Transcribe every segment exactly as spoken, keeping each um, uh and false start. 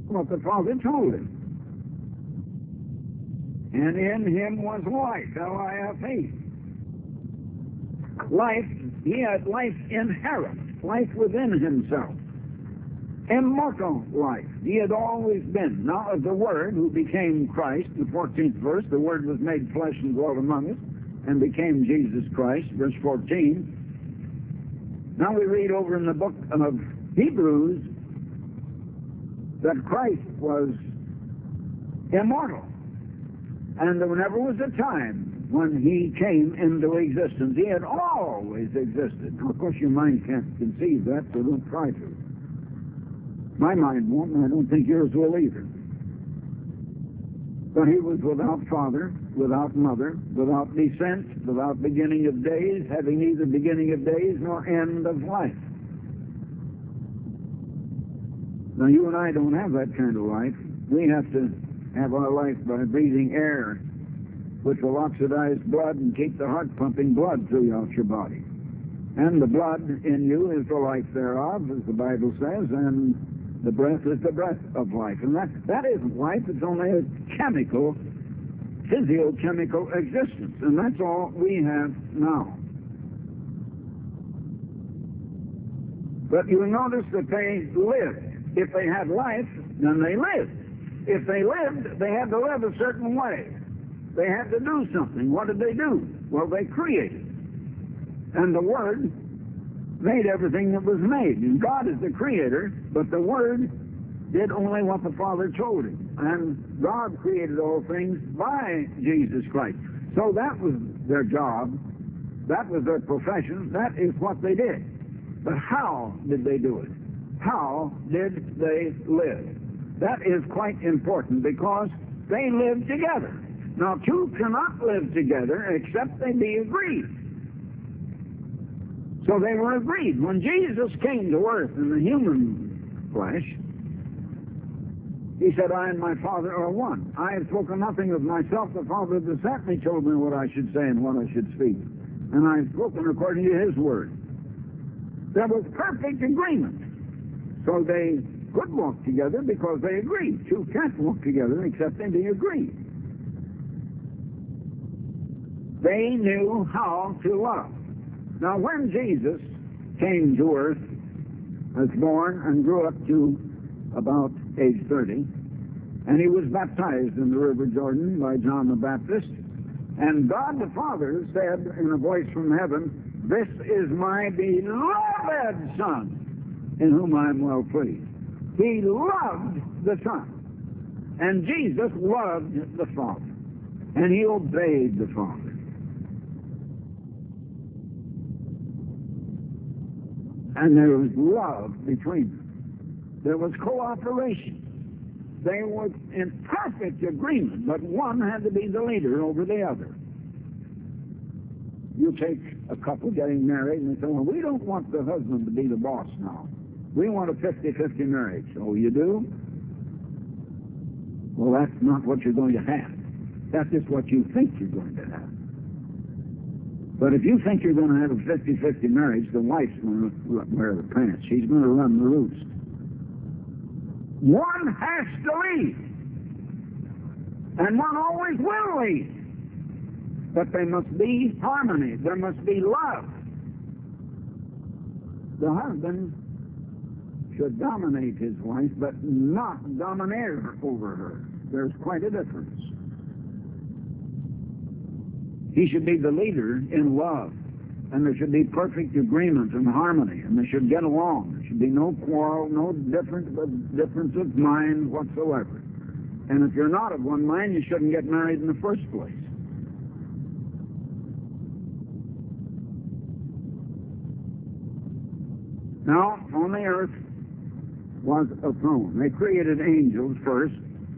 what the Father told him. And in him was life, L I F E. Life, he had life inherent, life within himself. Immortal life. He had always been. Now of the Word who became Christ, the fourteenth verse, the Word was made flesh and dwelt among us, and became Jesus Christ, verse fourteen. Now we read over in the book of Hebrews that Christ was immortal. And there never was a time when he came into existence. He had always existed. Now, of course, your mind can't conceive that, so don't try to. My mind won't, and I don't think yours will either. But he was without father, without mother, without descent, without beginning of days, having neither beginning of days nor end of life. Now, you and I don't have that kind of life. We have to have our life by breathing air, which will oxidize blood and keep the heart pumping blood throughout your body. And the blood in you is the life thereof, as the Bible says, and the breath is the breath of life. And that, that isn't life, it's only a chemical, physiochemical existence. And that's all we have now. But you notice that they lived. If they had life, then they lived. If they lived, they had to live a certain way. They had to do something. What did they do? Well, they created. And the Word made everything that was made. And God is the creator, but the Word did only what the Father told him. And God created all things by Jesus Christ. So that was their job. That was their profession. That is what they did. But how did they do it? How did they live? That is quite important because they lived together. Now, two cannot live together except they be agreed. So they were agreed. When Jesus came to earth in the human flesh, he said, I and my Father are one. I have spoken nothing of myself. The Father that sent me told me what I should say and what I should speak. And I have spoken according to his word. There was perfect agreement. So they could walk together because they agreed. Two can't walk together except they be agreed. They knew how to love. Now, when Jesus came to earth, was born and grew up to about age thirty, and he was baptized in the River Jordan by John the Baptist, and God the Father said in a voice from heaven, this is my beloved Son, in whom I am well pleased. He loved the Son, and Jesus loved the Father, and he obeyed the Father. And there was love between them. There was cooperation. They were in perfect agreement, but one had to be the leader over the other. You take a couple getting married and they say, well, we don't want the husband to be the boss now. We want a fifty-fifty marriage. Oh, you do? Well, that's not what you're going to have. That's just what you think you're going to have. But if you think you're going to have a fifty-fifty marriage, the wife's going to wear the pants. She's going to run the roost. One has to lead. And one always will lead. But there must be harmony. There must be love. The husband should dominate his wife, but not domineer over her. There's quite a difference. He should be the leader in love, and there should be perfect agreement and harmony, and they should get along. There should be no quarrel, no difference, difference of mind whatsoever. And if you're not of one mind, you shouldn't get married in the first place. Now, on the earth was a throne. They created angels first,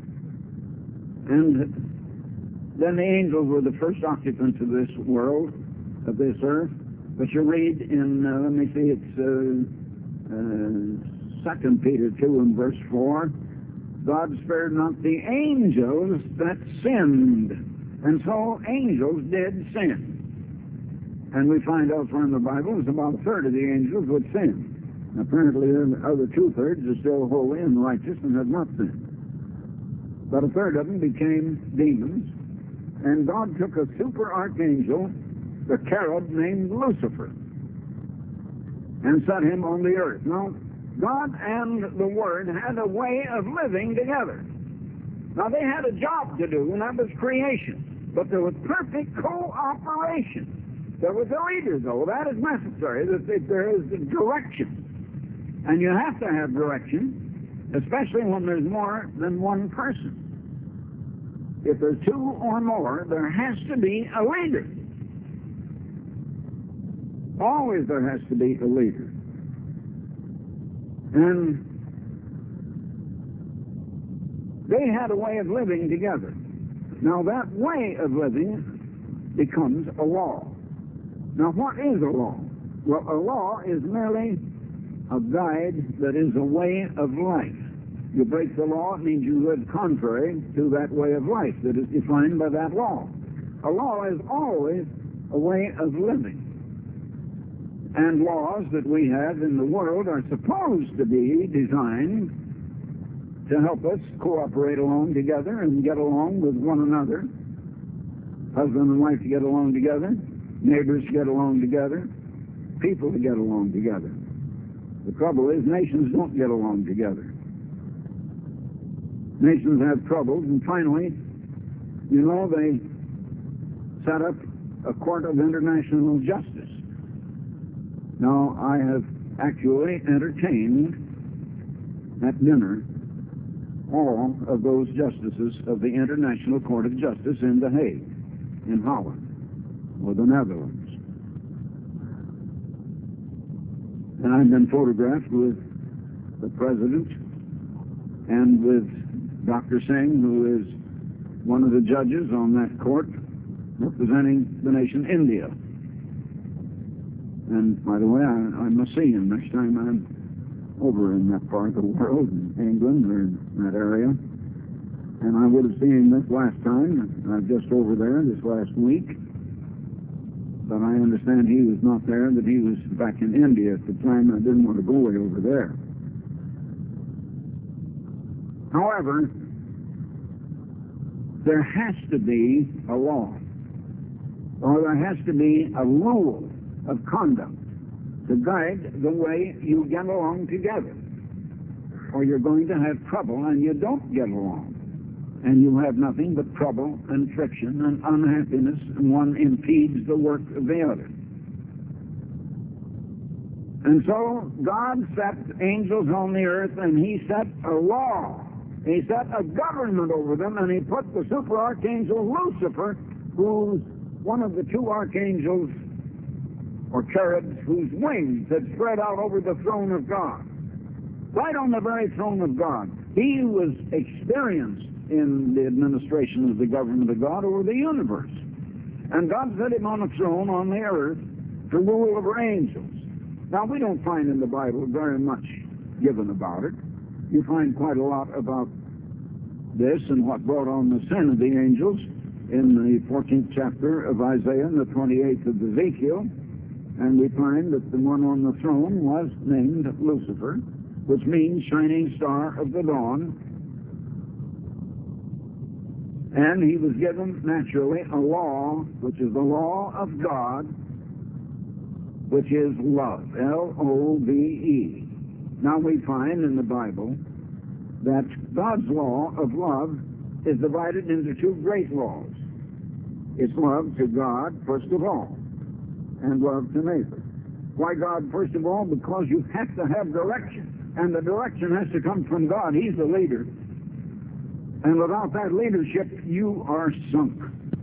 and then the angels were the first occupants of this world, of this earth. But you read in, uh, let me see, it's uh, uh, Second Peter two and verse four, God spared not the angels that sinned. And so angels did sin. And we find elsewhere in the Bible it's about a third of the angels would sin. Apparently, the other two-thirds are still holy and righteous and have not sinned. But a third of them became demons, and God took a super archangel, the cherub named Lucifer, and set him on the earth. Now, God and the Word had a way of living together. Now, they had a job to do, and that was creation. But there was perfect cooperation. There was a leader, though. That is necessary, that there is direction. And you have to have direction, especially when there's more than one person. If there's two or more, there has to be a leader. Always there has to be a leader. And they had a way of living together. Now that way of living becomes a law. Now what is a law? Well, a law is merely a guide that is a way of life. You break the law, it means you live contrary to that way of life that is defined by that law. A law is always a way of living. And laws that we have in the world are supposed to be designed to help us cooperate along together and get along with one another. Husband and wife to get along together, neighbors to get along together, people to get along together. The trouble is nations don't get along together. Nations have troubles, and finally, you know, they set up a court of international justice. Now, I have actually entertained at dinner all of those justices of the International Court of Justice in The Hague, in Holland, or the Netherlands. And I've been photographed with the President and with Doctor Singh, who is one of the judges on that court representing the nation India. And, by the way, I, I must see him next time I'm over in that part of the world, in England or in that area. And I would have seen him this last time. I'm just over there this last week. But I understand he was not there, that he was back in India at the time. I didn't want to go way over there. However, there has to be a law, or there has to be a rule of conduct to guide the way you get along together, or you're going to have trouble and you don't get along, and you have nothing but trouble and friction and unhappiness, and one impedes the work of the other. And so God set angels on the earth, and he set a law. He set a government over them, and he put the super archangel Lucifer, who's one of the two archangels or cherubs whose wings had spread out over the throne of God, right on the very throne of God. He was experienced in the administration of the government of God over the universe. And God set him on a throne on the earth to rule over angels. Now, we don't find in the Bible very much given about it. You find quite a lot about this and what brought on the sin of the angels in the fourteenth chapter of Isaiah and the twenty-eighth of Ezekiel. And we find that the one on the throne was named Lucifer, which means shining star of the dawn. And he was given, naturally, a law, which is the law of God, which is love, L O V E. Now we find in the Bible that God's law of love is divided into two great laws. It's love to God, first of all, and love to neighbor. Why God, first of all? Because you have to have direction, and the direction has to come from God. He's the leader. And without that leadership, you are sunk.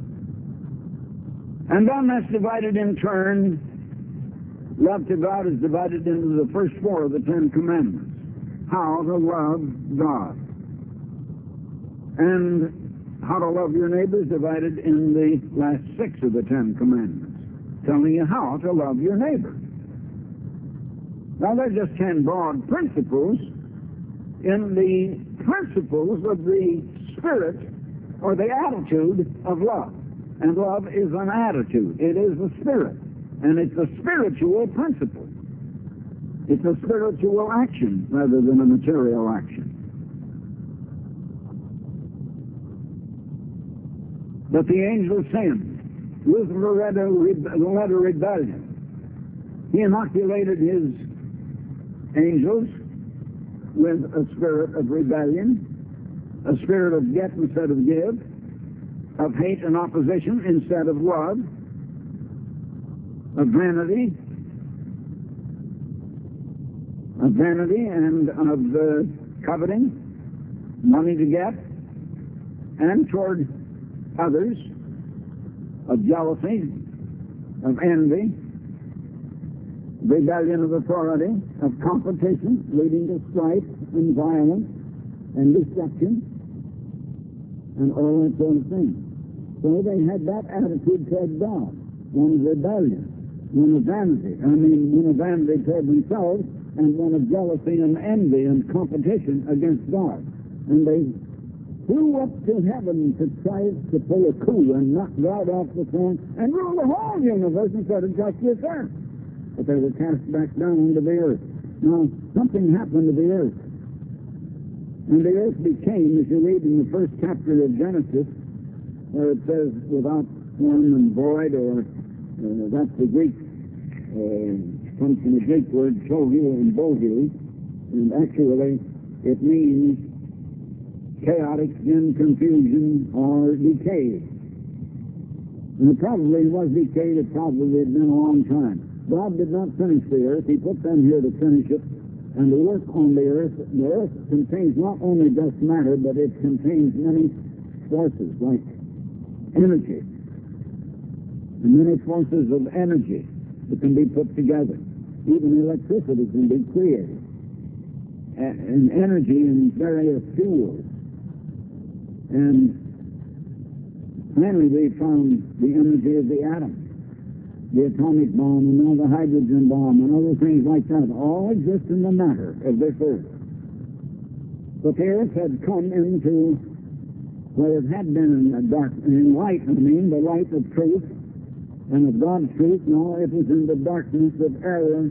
And then that's divided in turn. Love to God is divided into the first four of the Ten Commandments. How to love God. And how to love your neighbor is divided in the last six of the Ten Commandments, telling you how to love your neighbor. Now, they're just ten broad principles in the principles of the spirit or the attitude of love. And love is an attitude. It is a spirit. And it's a spiritual principle. It's a spiritual action rather than a material action. But the angel sinned. Lucifer led a, led a rebellion. He inoculated his angels with a spirit of rebellion, a spirit of get instead of give, of hate and opposition instead of love, of vanity, of vanity and of uh, coveting, money to get, and toward others, of jealousy, of envy, rebellion of authority, of competition, leading to strife and violence and destruction, and all that sort of thing. So they had that attitude toward God, one of rebellion, one of vanity, I mean one of vanity toward themselves, and one of jealousy and envy and competition against God. And they flew up to heaven to try to pull a coup and knock God off the throne and rule the whole universe instead of just this earth. But they were cast back down into the earth. Now, something happened to the earth. And the earth became, as you read in the first chapter of Genesis, where it says, without form and void, or uh, that's the Greek, uh, comes from the Greek word tohu and bohu, and actually it means chaotic in confusion or decay. And it probably was decayed, it probably had been a long time. God did not finish the earth. He put them here to finish it and to work on the earth. The earth contains not only just matter, but it contains many forces, like energy, and many forces of energy that can be put together. Even electricity can be created, and energy in various fuels. And finally we found the energy of the atom, the atomic bomb, and now the hydrogen bomb, and other things like that, all exist in the matter of this earth. But the earth had come into where it had been in the dark, in light, I mean, the light of truth, and of God's truth. Now it was in the darkness of error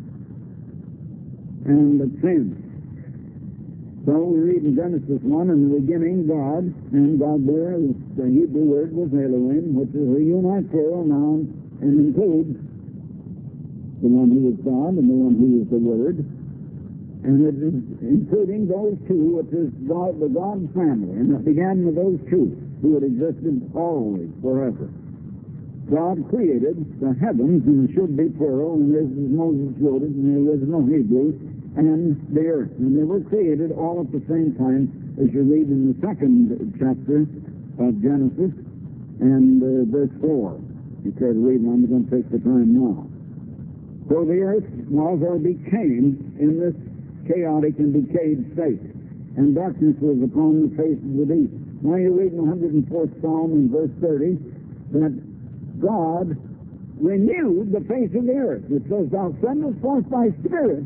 and of sin. So we read in Genesis one, in the beginning God, and God there, the Hebrew word was Elohim, which is a uniplural noun, and includes the one who is God and the one who is the Word, and it is including those two, which is God, the God family, and it began with those two who had existed always, forever. God created the heavens, and it should be plural, and this is Moses wrote it in the original Hebrew, and the earth. And they were created all at the same time, as you read in the second chapter of Genesis, and uh, verse four. You care to read, and I'm going to take the time now. So the earth was or became in this chaotic and decayed state, and darkness was upon the face of the deep. Now you read in the one hundred fourth Psalm in verse thirty that God renewed the face of the earth. It says, thou sendest forth thy spirit,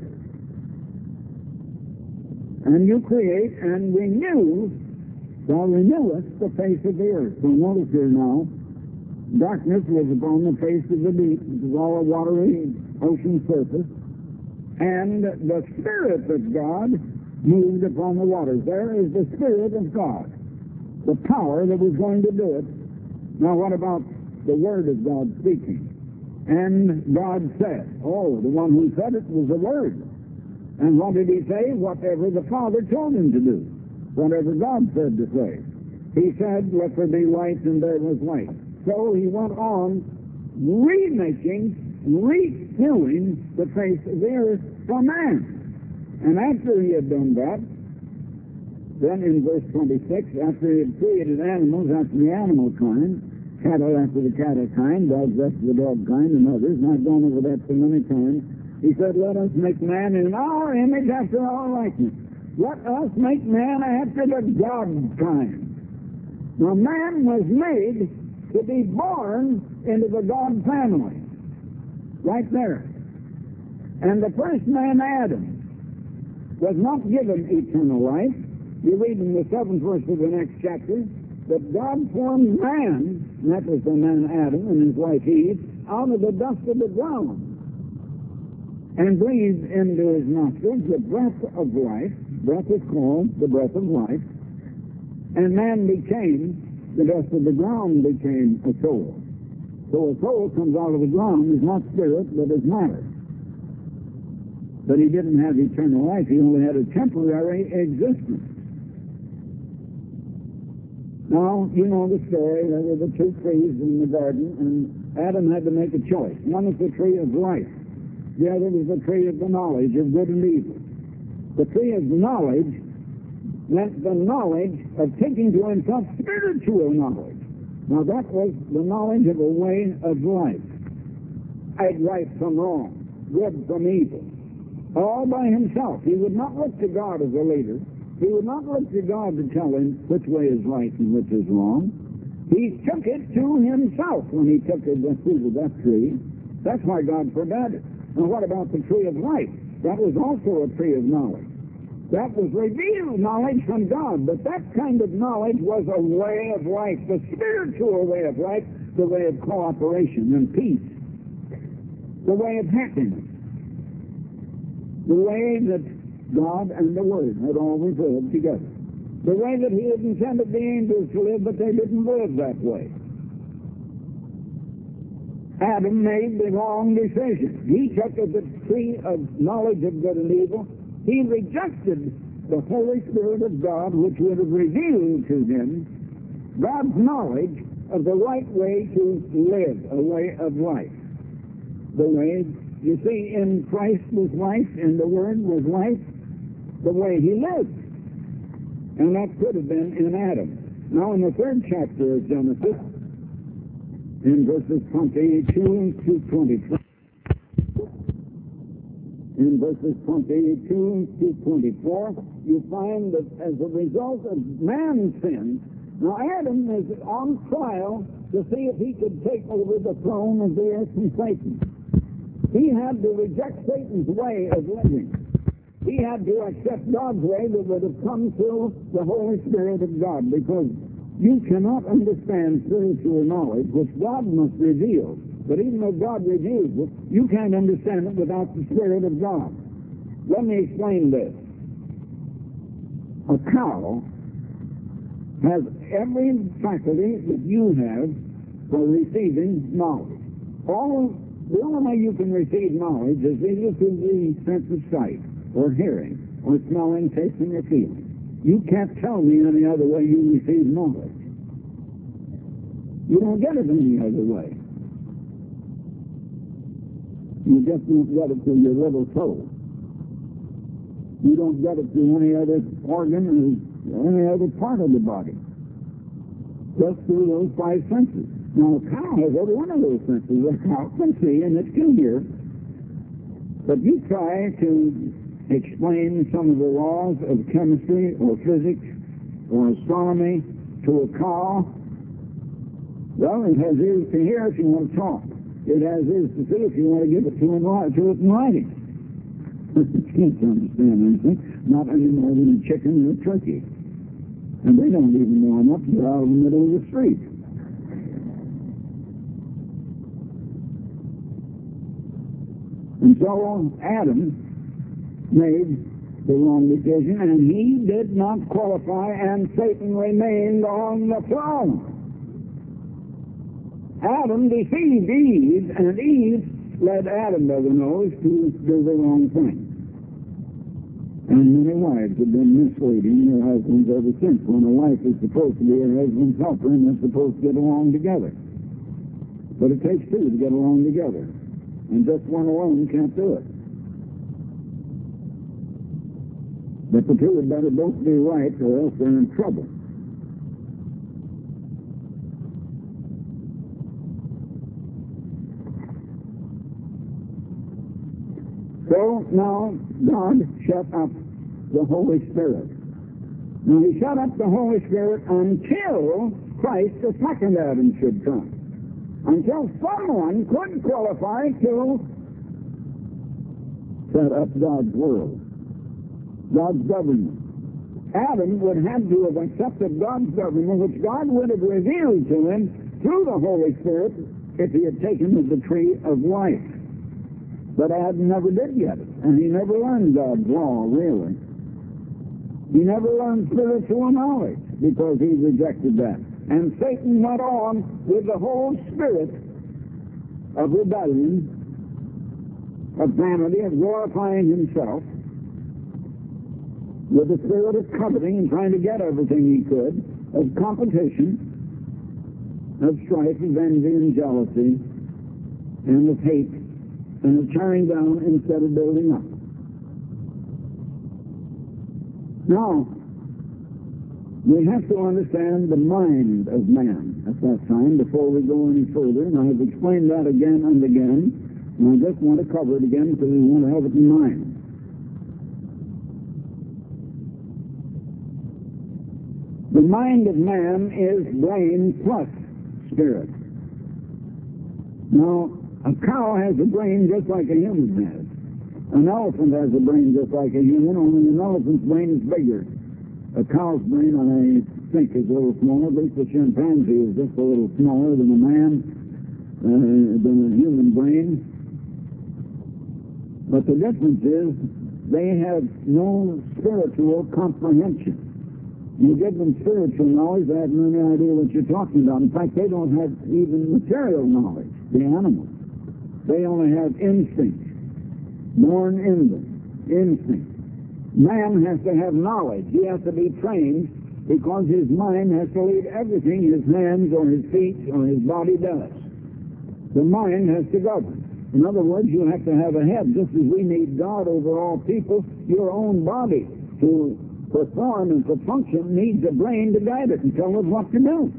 and you create and renew, thou renewest the face of the earth. So notice here now, darkness was upon the face of the deep, which is all a watery ocean surface, and the Spirit of God moved upon the waters. There is the Spirit of God, the power that was going to do it. Now what about the Word of God speaking? And God said, oh, the one who said it was the Word. And what did he say? Whatever the Father told him to do. Whatever God said to say. He said, let there be light, and there was light. So he went on remaking, renewing the face of the earth for man. And after he had done that, then in verse twenty-six, after he had created animals after the animal kind, cattle after the cattle kind, dogs after the dog kind, and others, and I've gone over that so many times, he said, let us make man in our image after our likeness. Let us make man after the God kind. Now man was made to be born into the God family. Right there. And the first man, Adam, was not given eternal life. You read in the seventh verse of the next chapter that God formed man, and that was the man Adam and his wife Eve, out of the dust of the ground. and breathed into his nostrils the breath of life. Breath is called the breath of life. And man became, the dust of the ground became a soul. So a soul comes out of the ground, is not spirit, but is matter. But he didn't have eternal life, he only had a temporary existence. Now, you know the story. There were the two trees in the garden, and Adam had to make a choice. One is the tree of life. The other was the tree of the knowledge of good and evil. The tree of knowledge meant the knowledge of taking to himself spiritual knowledge. Now, that was the knowledge of a way of life. Right from wrong, good from evil. All by himself. He would not look to God as a leader. He would not look to God to tell him which way is right and which is wrong. He took it to himself when he took the fruit of that tree. That's why God forbade it. And what about the tree of life? That was also a tree of knowledge. That was revealed knowledge from God, but that kind of knowledge was a way of life, the spiritual way of life, the way of cooperation and peace, the way of happiness, the way that God and the Word had always lived together. The way that he had intended the angels to live, but they didn't live that way. Adam made the wrong decision. He took the tree of knowledge of good and evil. He rejected the Holy Spirit of God, which would have revealed to him God's knowledge of the right way to live, a way of life. The way, you see, in Christ was life, in the Word was life, the way he lived. And that could have been in Adam. Now, in the third chapter of Genesis, in verses twenty-two to twenty-four, in verses twenty-two to twenty-four, you find that as a result of man's sin, now Adam is on trial to see if he could take over the throne of the earth from Satan. He had to reject Satan's way of living. He had to accept God's way that would have come through the Holy Spirit of God, because you cannot understand spiritual knowledge, which God must reveal. But even though God reveals it, you can't understand it without the Spirit of God. Let me explain this. A cow has every faculty that you have for receiving knowledge. All, the only way you can receive knowledge is either through the sense of sight, or hearing, or smelling, tasting, or feeling. You can't tell me any other way you receive knowledge. You don't get it any other way. You just don't get it through your little toe. You don't get it through any other organ or any other part of the body. Just through those five senses. Now, a cow has every one of those senses. A cow can see and it can hear. But you try to explain some of the laws of chemistry or physics or astronomy to a cow, well, it has ears to hear if you want to talk. It has ears to see if you want to give it to, in, to it in writing. It can't understand anything, not any more than a chicken or a turkey. And they don't even know enough to get out of the middle of the street. And so Adam made the wrong decision, and he did not qualify, and Satan remained on the throne. Adam deceived Eve, and Eve led Adam by the nose to do the wrong thing. And many wives have been misleading their husbands ever since, when a wife is supposed to be her husband's helper, and they're supposed to get along together. But it takes two to get along together, and just one alone can't do it. But the two had better both be right, or else they're in trouble. So now God shut up the Holy Spirit. Now he shut up the Holy Spirit until Christ, the second Adam, should come. Until someone could qualify to set up God's world, God's government. Adam would have to have accepted God's government, which God would have revealed to him through the Holy Spirit if he had taken of the tree of life. But Adam never did get it, and he never learned God's law, really. He never learned spiritual knowledge because he rejected that. And Satan went on with the whole spirit of rebellion, of vanity, of glorifying himself, with the spirit of coveting and trying to get everything he could, of competition, of strife, of envy and jealousy, and of hate, and of tearing down instead of building up. Now, we have to understand the mind of man at that time before we go any further, and I have explained that again and again, and I just want to cover it again because we want to have it in mind. The mind of man is brain plus spirit. Now, a cow has a brain just like a human has. An elephant has a brain just like a human, only an elephant's brain is bigger. A cow's brain, I think, is a little smaller. At least a chimpanzee is just a little smaller than a man, uh, than a human brain. But the difference is they have no spiritual comprehension. You give them spiritual knowledge, they have no idea what you're talking about. In fact, they don't have even material knowledge, the animals. They only have instinct, born in them, instinct. Man has to have knowledge. He has to be trained because his mind has to lead everything his hands or his feet or his body does. The mind has to govern. In other words, you have to have a head. Just as we need God over all people, your own body to perform and to function needs a brain to guide it and tell it what to do.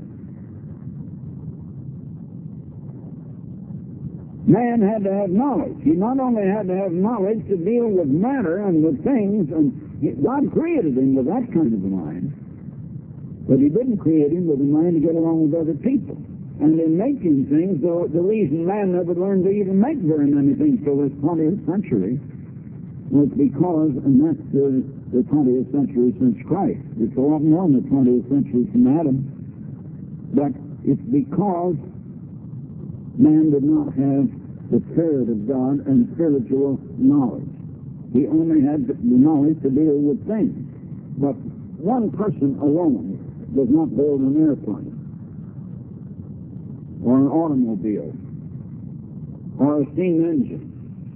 Man had to have knowledge. He not only had to have knowledge to deal with matter and with things, and God created him with that kind of a mind, but he didn't create him with a mind to get along with other people. And in making things, the, the reason man never learned to even make very many things till this twentieth century was because, and that's the, the twentieth century since Christ. It's a lot more than the twentieth century from Adam, but it's because man did not have the Spirit of God and spiritual knowledge. He only had the knowledge to deal with things. But one person alone does not build an airplane, or an automobile, or a steam engine,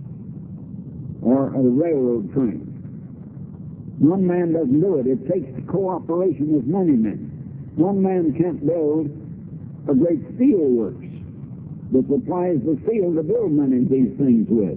or a railroad train. One man doesn't do it. It takes the cooperation of many men. One man can't build a great steel works that supplies the steel to build many of these things with.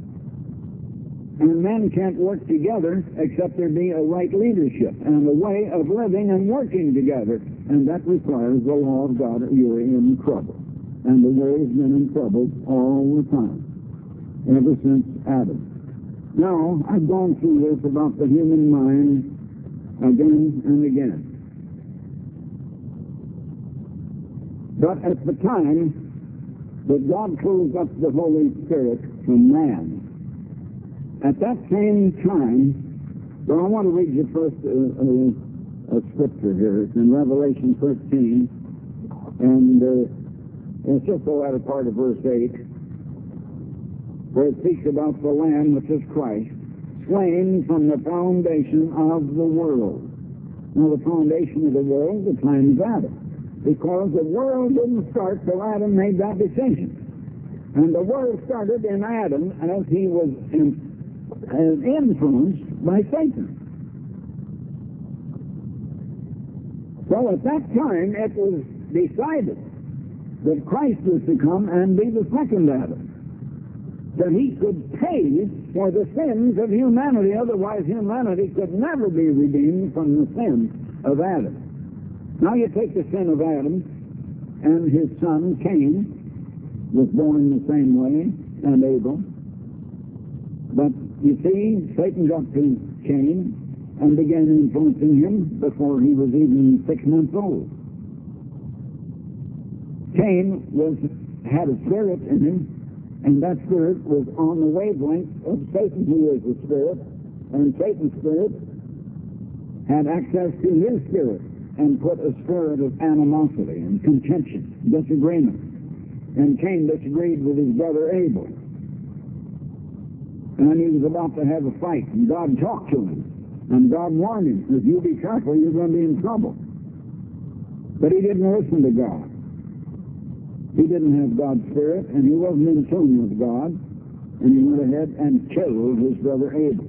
And men can't work together except there be a right leadership and a way of living and working together. And that requires the law of God. You're in trouble. And the world's been in trouble all the time, ever since Adam. Now, I've gone through this about the human mind again and again. But at the time that God closed up the Holy Spirit from man, at that same time, well, I want to read you first a, a, a scripture here. It's in Revelation thirteen, and uh, it's just the latter part of verse eight, where it speaks about the Lamb, which is Christ, slain from the foundation of the world. Now, the foundation of the world, the time of Adam. Because the world didn't start till Adam made that decision. And the world started in Adam as he was in, as influenced by Satan. So at that time it was decided that Christ was to come and be the second Adam. That he could pay for the sins of humanity, otherwise humanity could never be redeemed from the sin of Adam. Now you take the sin of Adam, and his son Cain was born in the same way, and Abel. But you see, Satan got to Cain and began influencing him before he was even six months old. Cain was had a spirit in him, and that spirit was on the wavelength of Satan, who is the spirit, and Satan's spirit had access to his spirit, and put a spirit of animosity and contention, disagreement. And Cain disagreed with his brother Abel. And he was about to have a fight, and God talked to him. And God warned him, if you be careful, you're going to be in trouble. But he didn't listen to God. He didn't have God's Spirit, and he wasn't in tune with God. And he went ahead and killed his brother Abel.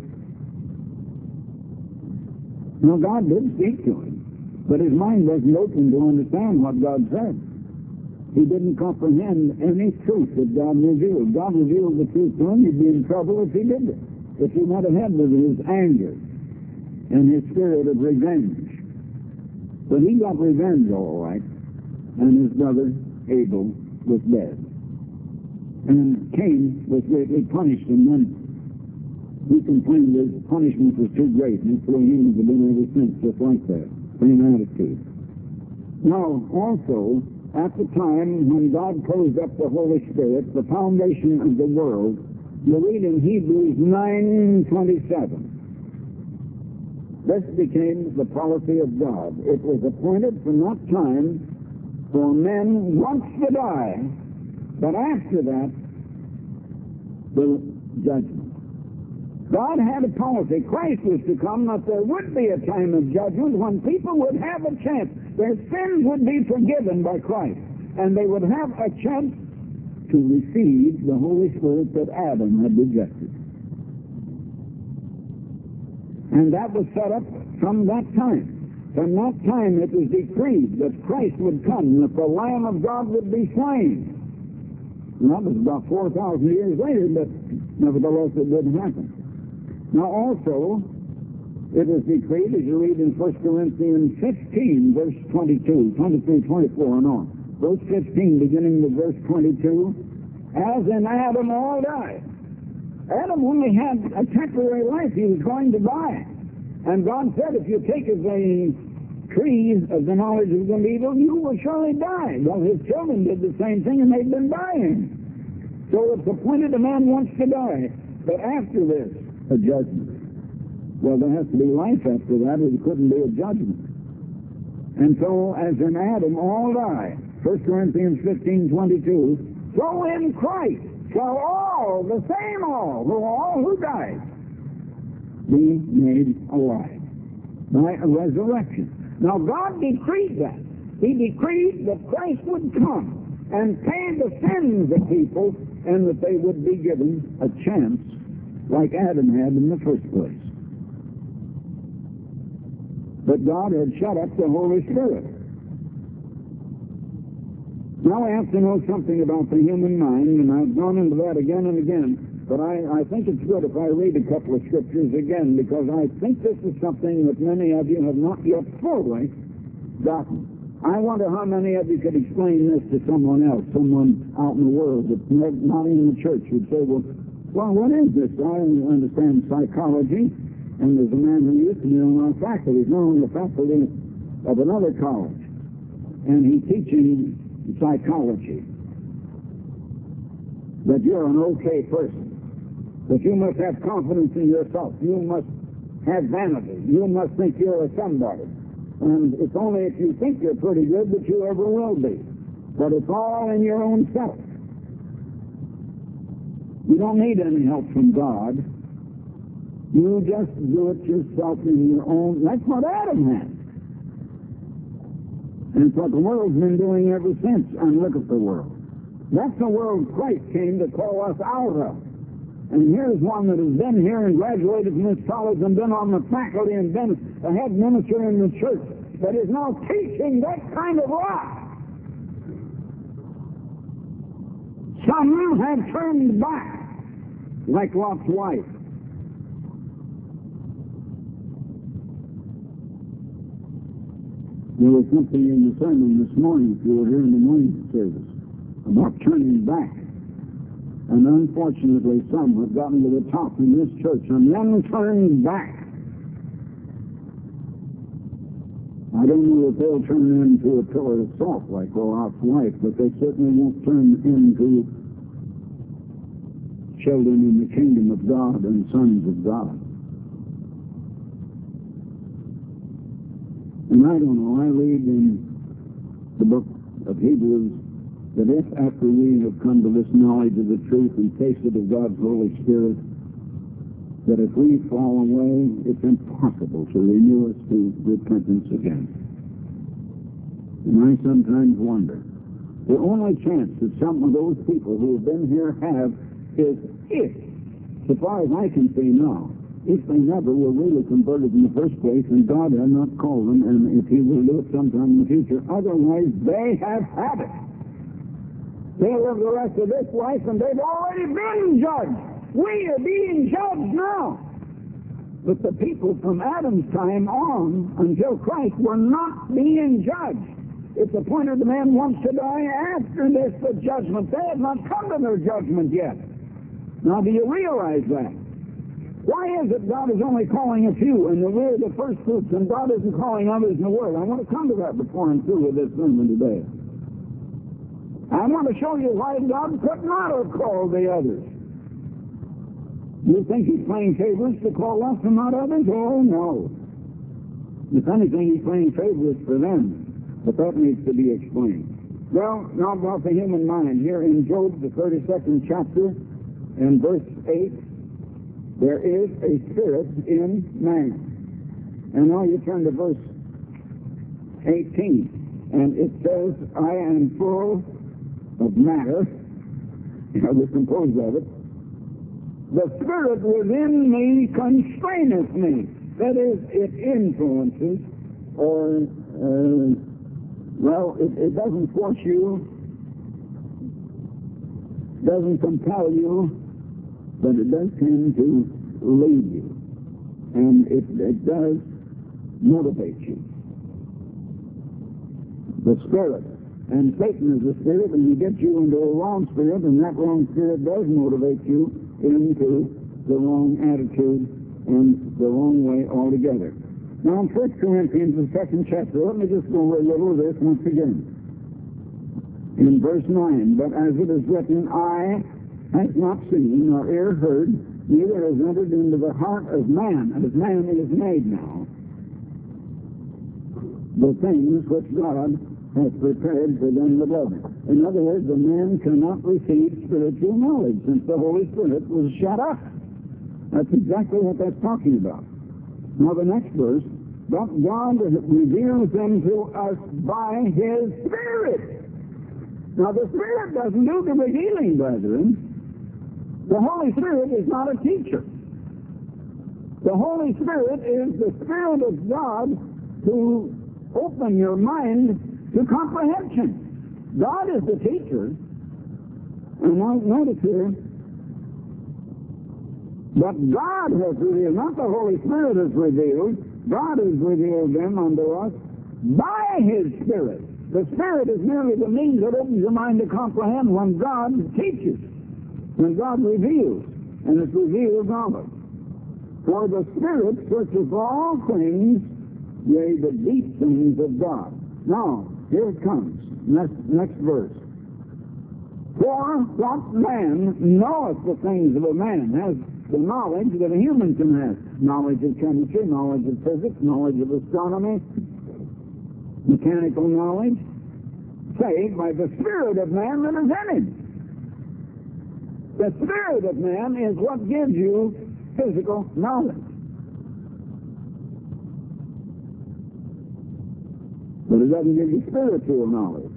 Now, God did speak to him, but his mind wasn't open to understand what God said. He didn't comprehend any truth that God revealed. God revealed the truth to him. He'd be in trouble if he did it. If he went ahead with his anger and his spirit of revenge. But he got revenge all right, and his brother Abel was dead. And Cain was greatly punished, and then he complained that the punishment was too great, and so humans have been ever since just like that. Same attitude. Now, also, at the time when God closed up the Holy Spirit, the foundation of the world, you read in Hebrews nine twenty-seven. This became the policy of God. It was appointed from that time for men once to die, but after that, the judgment. God had a policy. Christ was to come that there would be a time of judgment when people would have a chance. Their sins would be forgiven by Christ, and they would have a chance to receive the Holy Spirit that Adam had rejected. And that was set up from that time. From that time it was decreed that Christ would come, and that the Lamb of God would be slain. And that was about four thousand years later, but nevertheless it didn't happen. Now also, it was decreed, as you read in First Corinthians fifteen, verse twenty-two, twenty-three, twenty-four, and on. Verse fifteen, beginning with verse twenty-two, as in Adam all died. Adam only had a temporary life. He was going to die. And God said, if you take of the trees of the knowledge of good and evil, you will surely die. Well, his children did the same thing, and they've been dying. So it's appointed a man wants to die. But after this, a judgment. Well, there has to be life after that, or there couldn't be a judgment. And so, as in Adam all die, First Corinthians fifteen, twenty-two, so in Christ shall all, the same all, who all who died, be made alive by a resurrection. Now, God decreed that. He decreed that Christ would come and pay the sins of people, and that they would be given a chance like Adam had in the first place. But God had shut up the Holy Spirit. Now we have to know something about the human mind, and I've gone into that again and again, but I, I think it's good if I read a couple of scriptures again, because I think this is something that many of you have not yet fully gotten. I wonder how many of you could explain this to someone else, someone out in the world that's not in the church, would say, well, well, what is this? I understand psychology, and there's a man who used to be on our faculty, he's now on the faculty of another college, and he's teaching psychology. That you're an okay person. That you must have confidence in yourself. You must have vanity. You must think you're a somebody. And it's only if you think you're pretty good that you ever will be. But it's all in your own self. You don't need any help from God. You just do it yourself in your own. That's what Adam had. And it's what the world's been doing ever since. And look at the world. That's the world Christ came to call us out of. And here's one that has been here and graduated from this college and been on the faculty and been a head minister in the church, that is now teaching that kind of lie. Some have turned back, like Lot's wife. There was something in the sermon this morning, if you were here in the morning service, about turning back. And unfortunately, some have gotten to the top in this church and then turned back. I don't know if they'll turn into a pillar of salt like Lot's wife, but they certainly won't turn into children in the kingdom of God and sons of God. And I don't know, I read in the book of Hebrews that if after we have come to this knowledge of the truth and tasted of God's Holy Spirit, that if we fall away, it's impossible to renew us to repentance again. And I sometimes wonder, the only chance that some of those people who have been here have is if, so far as I can see now, if they never were really converted in the first place and God had not called them, and if He will do it sometime in the future, otherwise they have had it. They live the rest of this life and they've already been judged. We are being judged now. But the people from Adam's time on until Christ were not being judged. It's appointed the man wants to die after this the judgment. They have not come to their judgment yet. Now, do you realize that? Why is it God is only calling a few and we're the first fruits and God isn't calling others in the world? I want to come to that before I'm through with this sermon today. I want to show you why God could not have called the others. You think He's playing favorites to call us and not others? Oh, no. If anything, He's playing favorites for them. But that needs to be explained. Well, now about the human mind. Here in Job, the thirty-second chapter, and verse eight, there is a spirit in man. And now you turn to verse eighteen, and it says, I am full of matter. You know, the composed of it. The spirit within me constraineth me. That is, it influences, or, uh, well, it, it doesn't force you, doesn't compel you, but it does tend to lead you. And it, it does motivate you. The spirit. And Satan is a spirit, and he gets you into a wrong spirit, and that wrong spirit does motivate you into the wrong attitude and the wrong way altogether. Now in First Corinthians, the second chapter, let me just go over a little of this once again. In verse nine, but as it is written, eye has not seen, nor ear heard, neither has entered into the heart of man, as man is made now, the things which God has prepared for them that love Him. In other words, a man cannot receive spiritual knowledge since the Holy Spirit was shut up. That's exactly what that's talking about. Now the next verse, but God reveals them to us by His Spirit. Now the Spirit doesn't do the revealing, brethren. The Holy Spirit is not a teacher. The Holy Spirit is the Spirit of God to open your mind to comprehension. God is the teacher. And now notice here, but God has revealed, not the Holy Spirit has revealed, God has revealed them unto us by His Spirit. The Spirit is merely the means that opens your mind to comprehend when God teaches, when God reveals, and it's revealed knowledge. For the Spirit searches all things, yea, the deep things of God. Now, here it comes. Next, next verse. For what man knoweth the things of a man has the knowledge that a human can have. Knowledge of chemistry, knowledge of physics, knowledge of astronomy, mechanical knowledge, saved by the spirit of man that is in him. The spirit of man is what gives you physical knowledge. But it doesn't give you spiritual knowledge.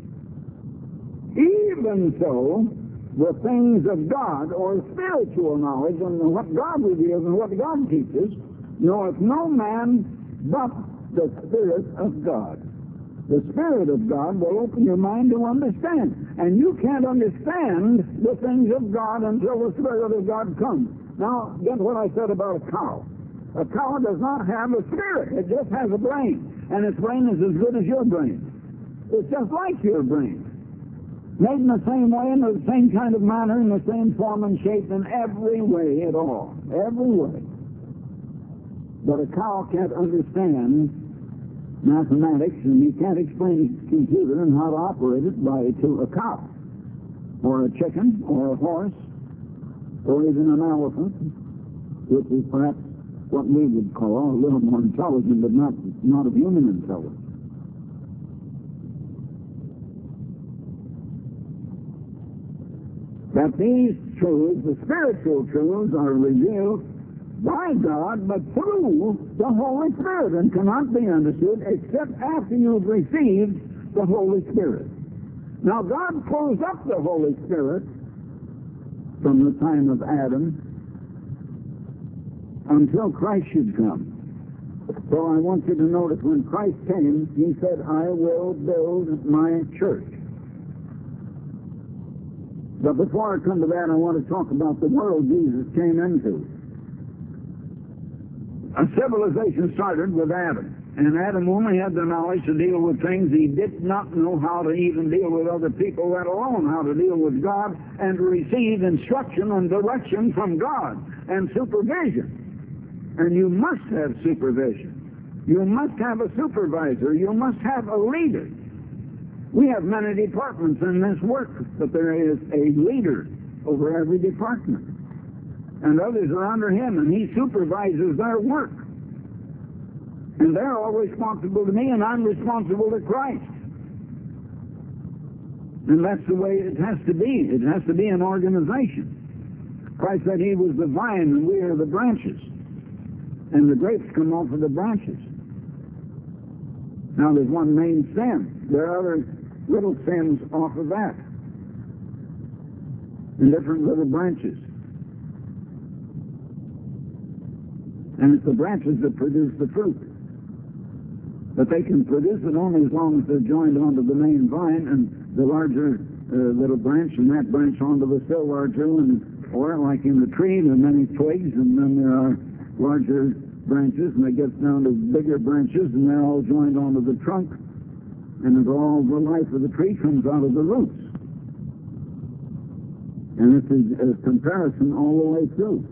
Even so, the things of God, or spiritual knowledge, and what God reveals and what God teaches, knoweth no man but the Spirit of God. The Spirit of God will open your mind to understand. And you can't understand the things of God until the Spirit of God comes. Now, get what I said about a cow. A cow does not have a spirit. It just has a brain. And its brain is as good as your brain. It's just like your brain. Made in the same way, in the same kind of manner, in the same form and shape, in every way at all. Every way. But a cow can't understand mathematics, and you can't explain a computer and how to operate it by to a cow, or a chicken, or a horse, or even an elephant, which is perhaps what we would call a little more intelligent, but not, not of human intelligence. That these truths, the spiritual truths, are revealed by God, but through the Holy Spirit, and cannot be understood except after you've received the Holy Spirit. Now, God closed up the Holy Spirit from the time of Adam until Christ should come. So I want you to notice when Christ came, he said, I will build my church. But before I come to that, I want to talk about the world Jesus came into. A civilization started with Adam. And Adam only had the knowledge to deal with things. He did not know how to even deal with other people, let alone how to deal with God and to receive instruction and direction from God and supervision. And you must have supervision. You must have a supervisor. You must have a leader. We have many departments in this work, but there is a leader over every department. And others are under him, and he supervises their work. And they're all responsible to me, and I'm responsible to Christ. And that's the way it has to be. It has to be an organization. Christ said he was the vine, and we are the branches. And the grapes come off of the branches. Now there's one main stem. There are other little stems off of that. And different little branches. And it's the branches that produce the fruit. But they can produce it only as long as they're joined onto the main vine, and the larger uh, little branch, and that branch onto the still larger one. Or like in the tree, there are many twigs, and then there are larger branches, and it gets down to bigger branches, and they're all joined onto the trunk. And it's all the life of the tree comes out of the roots. And it's a, a comparison all the way through.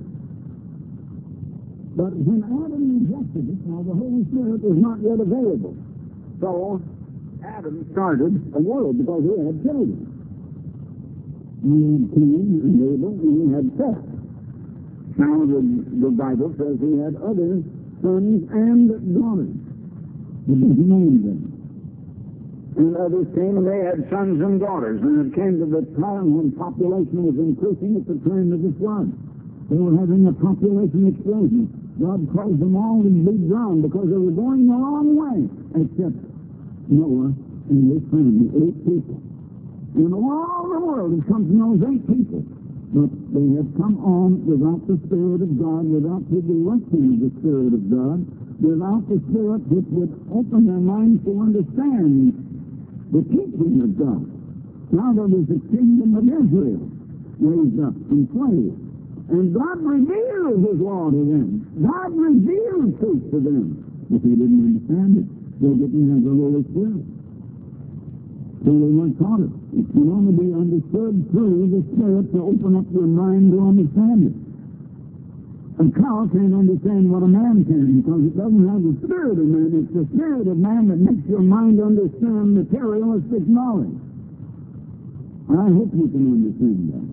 But when Adam rejected it, now the Holy Spirit was not yet available. So Adam started a world because he had children. He had Cain and Abel, and he had Seth. Now the, the Bible says he had other sons and daughters. He didn't name them. And others came and they had sons and daughters. And it came to the time when population was increasing at the time of the flood. They were having a population explosion. God caused them all to be drowned because they were going the wrong way, except Noah and his family, eight people. And all the world has come to know those eight people. But they have come on without the Spirit of God, without the direction of the Spirit of God, without the Spirit which would open their minds to understand the teaching of God. Now there was the kingdom of Israel raised up from slaves. And God revealed his law to them. God revealed truth to them. But they didn't understand it. They didn't have the Holy Spirit. So they weren't taught it. It can only be understood through the Spirit to open up your mind to understand it. A cow can't understand what a man can because it doesn't have the Spirit of man. It's the Spirit of man that makes your mind understand materialistic knowledge. I hope you can understand that.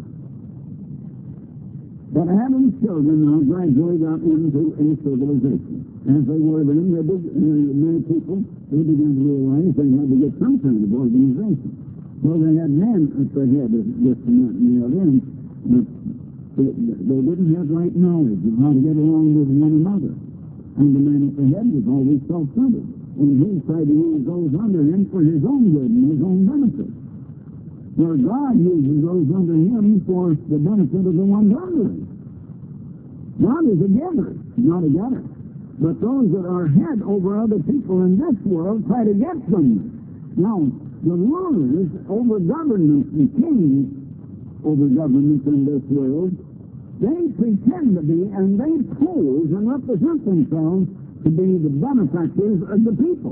But Adam's children now gradually got into a civilization. As they were then, they did, uh, many people, they began to realize they had to get some kind of organization. Well, they had men at the head of this and that and the other, and but they, they didn't have right knowledge of how to get along with one another. And the man at the head was always self-centered. And he tried to use those under him for his own good and his own benefit. Where God uses those under him for the benefit of the ones under him. God is a giver, not a getter. But those that are head over other people in this world try to get from them. Now, the rulers over governments and kings over governments in this world, they pretend to be and they pose and represent themselves to be the benefactors of the people.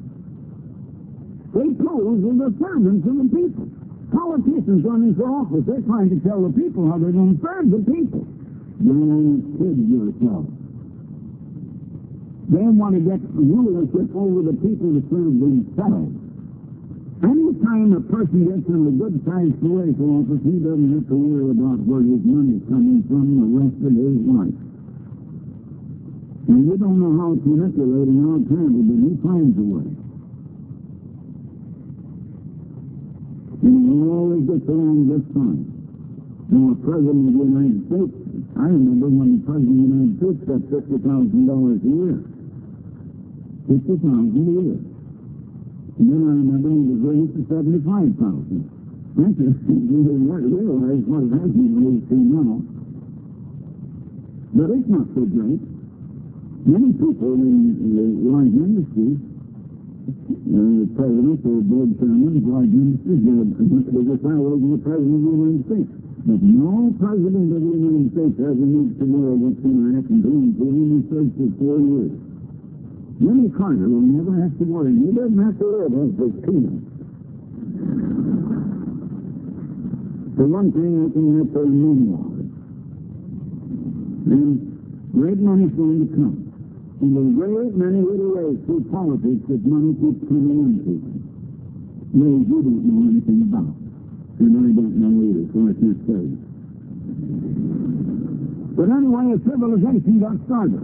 They pose as the servants of the people. Politicians running for office, they're trying to tell the people how they're going to serve the people. Don't kid yourself. They want to get rulership over the people to serve themselves. Any time a person gets in a good-sized political office, he doesn't have to worry about where his money's coming from the rest of his life. And we don't know how to manipulate and how to handle, but he finds a way. And he always gets along just fine. Now, the President of the United States, I remember when the President of the United States got fifty thousand dollars a year. fifty thousand dollars a year. And then I remember he was raised to seventy-five thousand dollars. That's just, you realize what it has been raised to now. But it's not so great. Many people in the large industries, uh, presidents or board chairmen of large industries, they just I was the President of the United States. But no President of the United States ever needs to know what's going to happen to him until he serves for four years. Jimmy Carter will never have to worry. He doesn't have to live off his peanuts. For one thing, I can have their memoirs. And great money's going to come. And there's great many little ways through politics that money keeps coming into. Ways you don't know anything about. And I don't know either, so I can't say. But anyway, a civilization got started.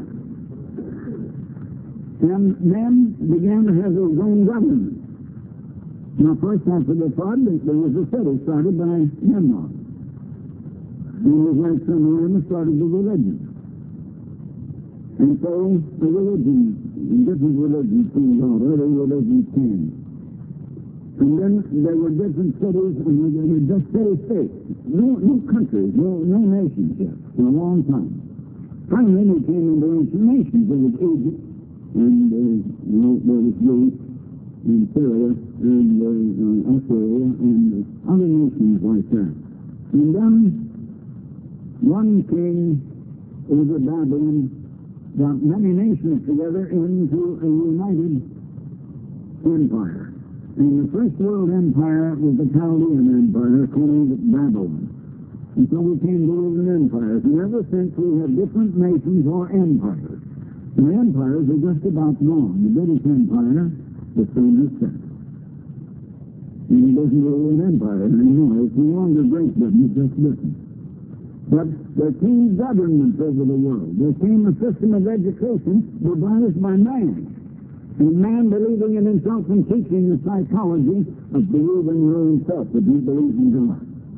And men began to have their own government. Now, first after the flood, there was a city started by Nimrod. And it was like similar and started the religion. And so the religion, different religions came out, other religions came. And then there were different cities, and there were just city-states. No, no countries, no, no nations yet, for a long time. Finally, we came into ancient nations. There was Egypt, and uh, you know, there was Greece, and Syria, and uh, uh, Assyria, and uh, other nations like that. And then one king over Babylon got many nations together into a united empire. And the first world empire was the Chaldean Empire called Babylon. And so we came to live in empires. And ever since we have different nations or empires. The empires are just about gone. The British Empire, the sun has set. And it doesn't rule an empire anymore. It's no longer Great Britain, it's just Britain. But there came governments over the world. There came a system of education devised by man. And man believing in himself and teaching the psychology of believing in himself, that he believes in God.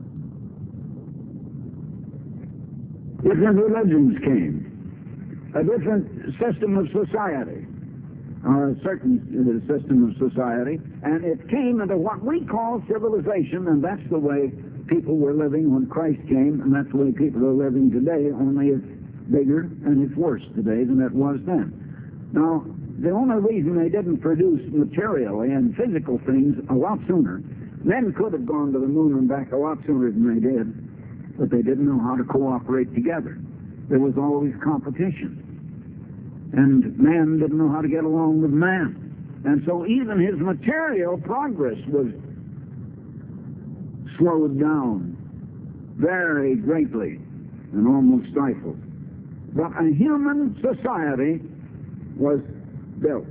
Different religions came. A different system of society, or a certain system of society, and it came into what we call civilization, and that's the way people were living when Christ came, and that's the way people are living today, only it's bigger and it's worse today than it was then. Now, the only reason they didn't produce materially and physical things a lot sooner, men could have gone to the moon and back a lot sooner than they did, but they didn't know how to cooperate together. There was always competition. And man didn't know how to get along with man. And so even his material progress was slowed down very greatly and almost stifled. But a human society was built.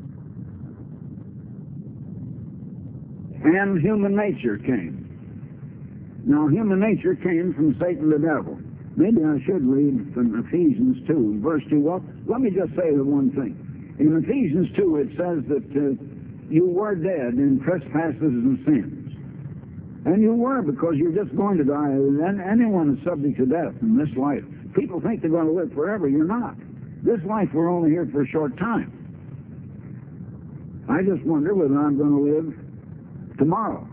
And human nature came. Now, human nature came from Satan the devil. Maybe I should read from Ephesians two, verse two. Well, let me just say the one thing. In Ephesians two, it says that uh, you were dead in trespasses and sins. And you were, because you're just going to die. And anyone is subject to death in this life. People think they're going to live forever. You're not. This life, we're only here for a short time. I just wonder whether I'm going to live tomorrow.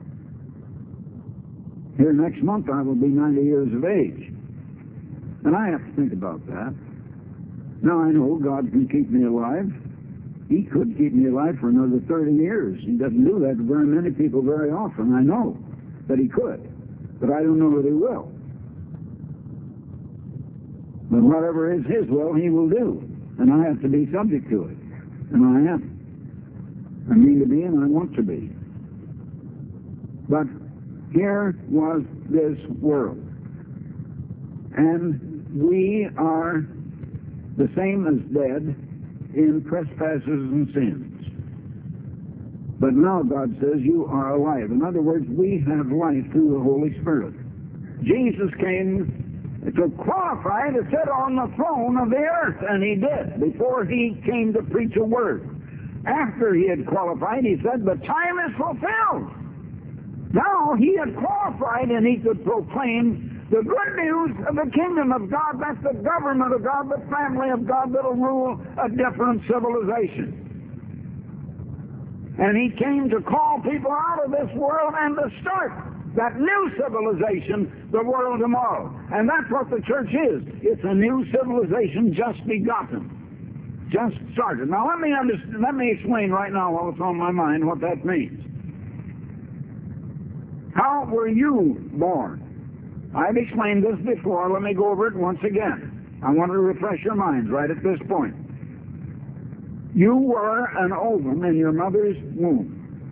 Here next month, I will be ninety years of age. And I have to think about that. Now, I know God can keep me alive. He could keep me alive for another thirty years. He doesn't do that to very many people very often. I know that he could, but I don't know that he will. But whatever is his will, he will do. And I have to be subject to it. And I am. I mean to be, and I want to be. But here was this world. And we are the same as dead in trespasses and sins. But now God says you are alive. In other words, we have life through the Holy Spirit. Jesus came to qualify to sit on the throne of the earth, and he did before he came to preach a word. After he had qualified, he said, the time is fulfilled. Now he had qualified, and he could proclaim The good news of the kingdom of God, that's the government of God, the family of God that'll rule a different civilization. And he came to call people out of this world and to start that new civilization, the world tomorrow. And that's what the church is. It's a new civilization just begotten. Just started. Now let me understand, let me explain right now while it's on my mind what that means. How were you born? I've explained this before. Let me go over it once again. I want to refresh your minds right at this point. You were an ovum in your mother's womb.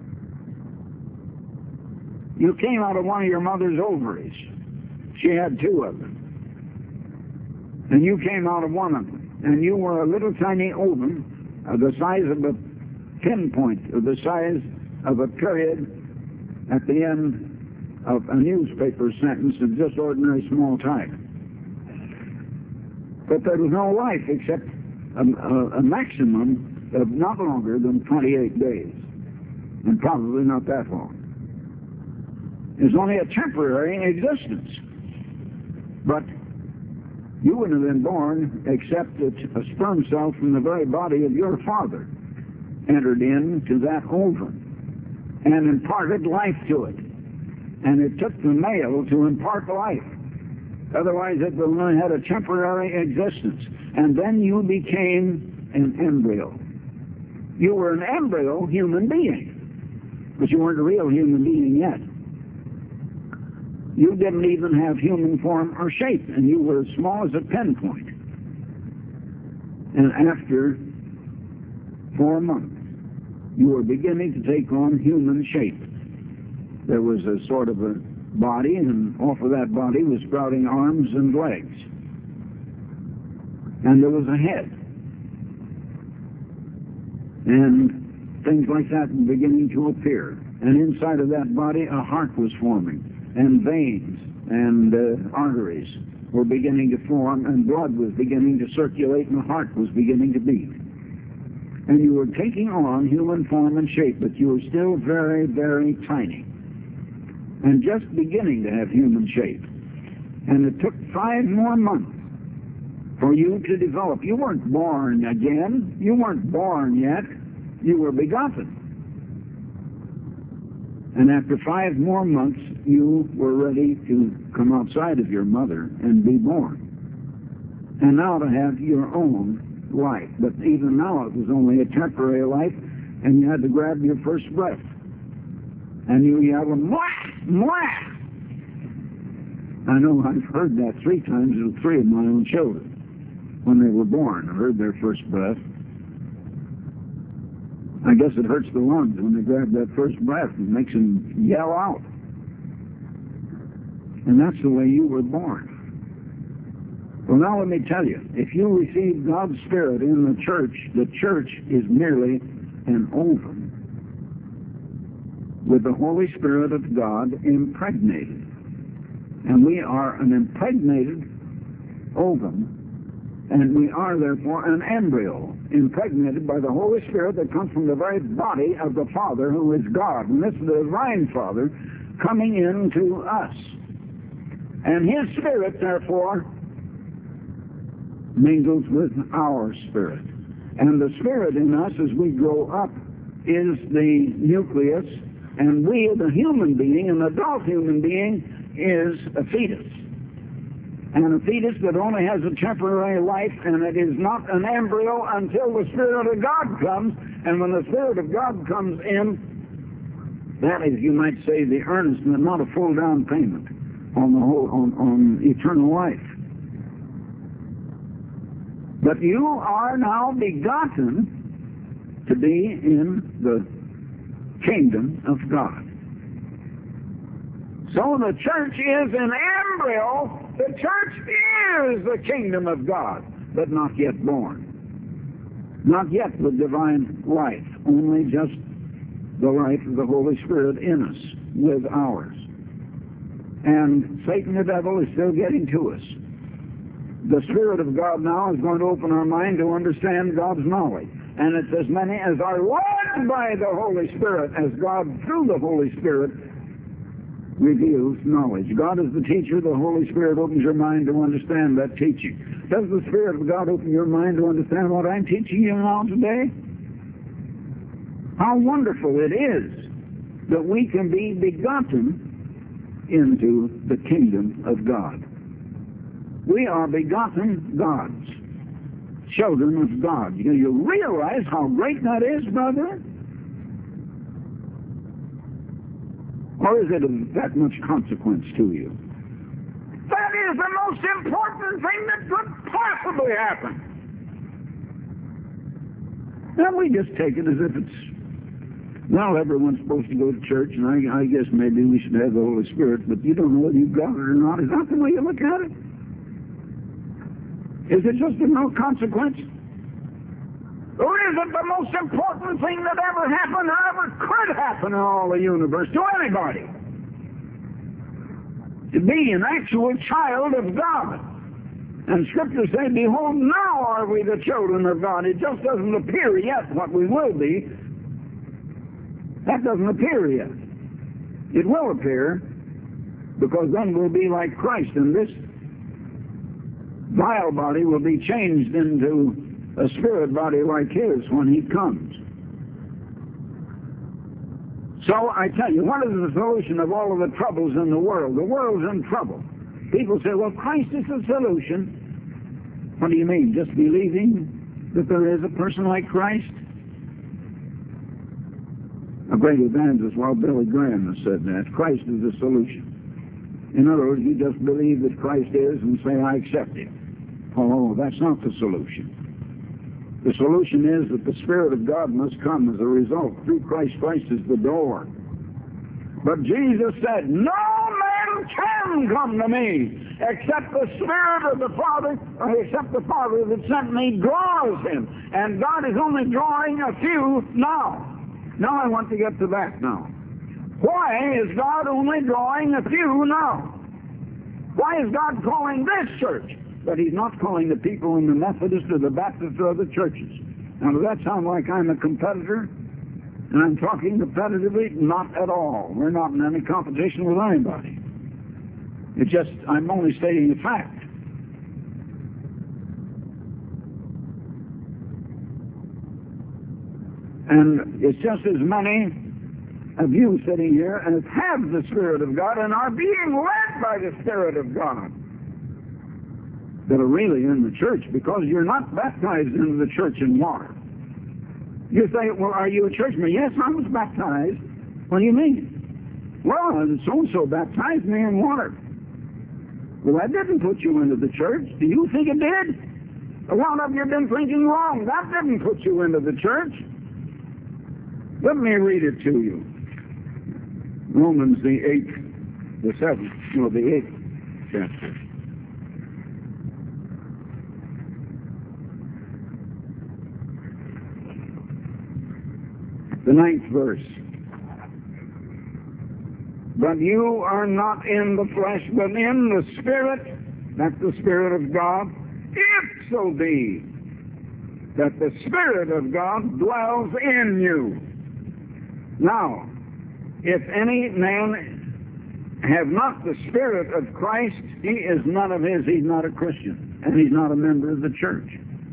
You came out of one of your mother's ovaries. She had two of them. And you came out of one of them. And you were a little tiny ovum, uh, the size of a pinpoint, or the size of a period at the end of a newspaper sentence of just ordinary small type. But there was no life except a, a, a maximum of not longer than twenty-eight days, and probably not that long. It's only a temporary existence. But you wouldn't have been born except that a sperm cell from the very body of your father entered into that ovum and imparted life to it. And it took the male to impart life. Otherwise, it only had a temporary existence. And then you became an embryo. You were an embryo human being, but you weren't a real human being yet. You didn't even have human form or shape, and you were as small as a pinpoint. And after four months, you were beginning to take on human shape. There was a sort of a body, and off of that body was sprouting arms and legs. And there was a head. And things like that were beginning to appear. And inside of that body, a heart was forming, and veins and uh, arteries were beginning to form, and blood was beginning to circulate, and the heart was beginning to beat. And you were taking on human form and shape, but you were still very, very tiny, and just beginning to have human shape. And it took five more months for you to develop. You weren't born again. You weren't born yet. You were begotten. And after five more months, you were ready to come outside of your mother and be born. And now to have your own life. But even now it was only a temporary life, and you had to grab your first breath. And you yelled, "Mwah! Mwah!" I know I've heard that three times with three of my own children. When they were born, I heard their first breath. I guess it hurts the lungs when they grab that first breath. It makes them yell out. And that's the way you were born. Well, now let me tell you, if you receive God's Spirit in the church, the church is merely an ovum with the Holy Spirit of God impregnated. And we are an impregnated ovum, and we are therefore an embryo, impregnated by the Holy Spirit that comes from the very body of the Father who is God. And this is the divine Father coming into us. And His Spirit, therefore, mingles with our spirit. And the Spirit in us as we grow up is the nucleus, and we, the human being, an adult human being, is a fetus. And a fetus that only has a temporary life, and it is not an embryo until the Spirit of God comes. And when the Spirit of God comes in, that is, you might say, the earnestment, not a full down payment on the whole, on, on eternal life. But you are now begotten to be in the kingdom of God. So the church is an embryo. The church is the kingdom of God, but not yet born. Not yet the divine life, only just the life of the Holy Spirit in us, with ours. And Satan the devil is still getting to us. The Spirit of God now is going to open our mind to understand God's knowledge. And it's as many as are led by the Holy Spirit as God, through the Holy Spirit, reveals knowledge. God is the teacher. The Holy Spirit opens your mind to understand that teaching. Does the Spirit of God open your mind to understand what I'm teaching you now today? How wonderful it is that we can be begotten into the kingdom of God. We are begotten gods, children of God. You, you realize how great that is, brother? Or is it of that much consequence to you? That is the most important thing that could possibly happen. And we just take it as if it's, well, everyone's supposed to go to church, and I, I guess maybe we should have the Holy Spirit, but you don't know whether you've got it or not. Is that the way you look at it? Is it just of no consequence? Or is it the most important thing that ever happened or ever could happen in all the universe to anybody? To be an actual child of God. And Scripture says, behold, now are we the children of God. It just doesn't appear yet what we will be. That doesn't appear yet. It will appear, because then we'll be like Christ, and this vile body will be changed into a spirit body like his when he comes. So I tell you, what is the solution of all of the troubles in the world? The world's in trouble. People say, well, Christ is the solution. What do you mean? Just believing that there is a person like Christ? A great evangelist, well, Billy Graham has said that. Christ is the solution. In other words, you just believe that Christ is and say, I accept him. Oh, that's not the solution. The solution is that the Spirit of God must come as a result. Through Christ, Christ is the door. But Jesus said, no man can come to me except the Spirit of the Father, or except the Father that sent me draws him. And God is only drawing a few now. Now I want to get to that now. Why is God only drawing a few now? Why is God calling this church? But he's not calling the people in the Methodist or the Baptist or other churches. Now, does that sound like I'm a competitor? And I'm talking competitively? Not at all. We're not in any competition with anybody. It's just, I'm only stating the fact. And it's just as many of you sitting here as have the Spirit of God and are being led by the Spirit of God that are really in the church, because you're not baptized into the church in water. You say, well, are you a churchman? Yes, I was baptized. What do you mean? Well, so-and-so baptized me in water. Well, that didn't put you into the church. Do you think it did? A lot of you have been thinking wrong. That didn't put you into the church. Let me read it to you. Romans, the eighth, the seventh, no, the eighth chapter. The ninth verse. But you are not in the flesh, but in the Spirit. That's the Spirit of God. If so be that the Spirit of God dwells in you. Now, if any man have not the Spirit of Christ, he is none of his. He's not a Christian, and he's not a member of the church.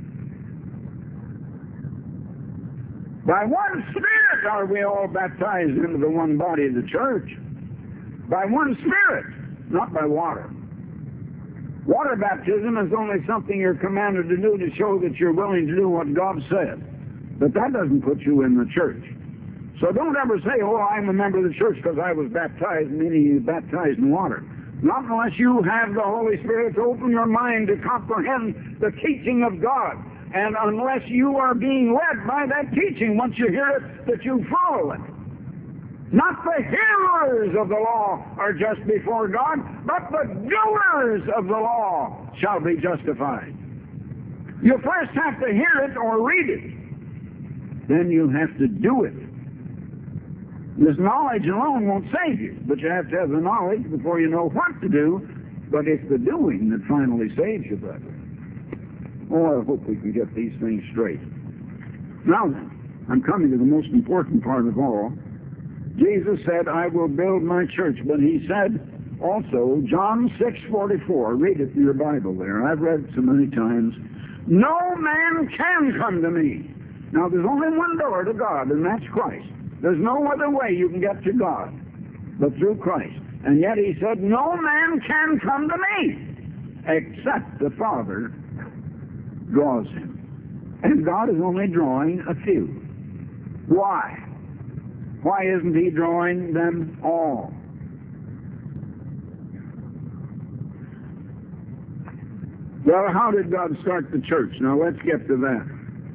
By one Spirit are we all baptized into the one body of the church. By one Spirit, not by water. Water baptism is only something you're commanded to do to show that you're willing to do what God said. But that doesn't put you in the church. So don't ever say, oh, I'm a member of the church because I was baptized, meaning you baptized in water. Not unless you have the Holy Spirit to open your mind to comprehend the teaching of God. And unless you are being led by that teaching, once you hear it, that you follow it. Not the hearers of the law are just before God, but the doers of the law shall be justified. You first have to hear it or read it. Then you have to do it. This knowledge alone won't save you, but you have to have the knowledge before you know what to do. But it's the doing that finally saves you, brother. Oh, I hope we can get these things straight. Now then, I'm coming to the most important part of all. Jesus said, I will build my church. But he said also, John six forty-four, read it in your Bible there. I've read it so many times. No man can come to me. Now, there's only one door to God, and that's Christ. There's no other way you can get to God but through Christ. And yet he said, no man can come to me except the Father draws him. And God is only drawing a few. Why? Why isn't he drawing them all? Well, how did God start the church? Now, let's get to that.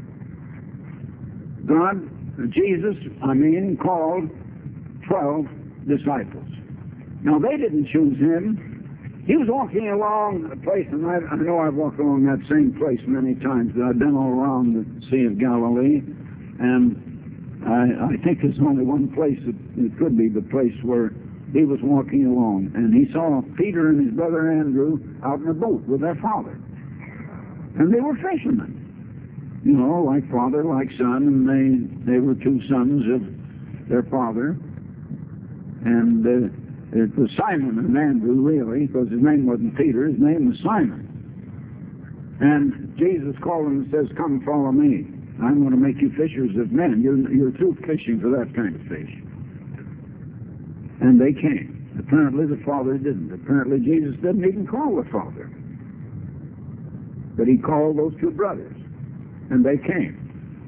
God, Jesus, I mean, called twelve disciples. Now, they didn't choose him. He was walking along a place, and I, I know I've walked along that same place many times. I've been all around the Sea of Galilee, and I, I think there's only one place that it could be the place where he was walking along, and he saw Peter and his brother Andrew out in a boat with their father. And they were fishermen. You know, like father, like son, and they, they were two sons of their father. And uh, it was Simon and Andrew, really, because his name wasn't Peter, his name was Simon. And Jesus called him and says, come follow me. I'm going to make you fishers of men. You're, you're through fishing for that kind of fish. And they came. Apparently the Father didn't. Apparently Jesus didn't even call the Father. But he called those two brothers. And they came.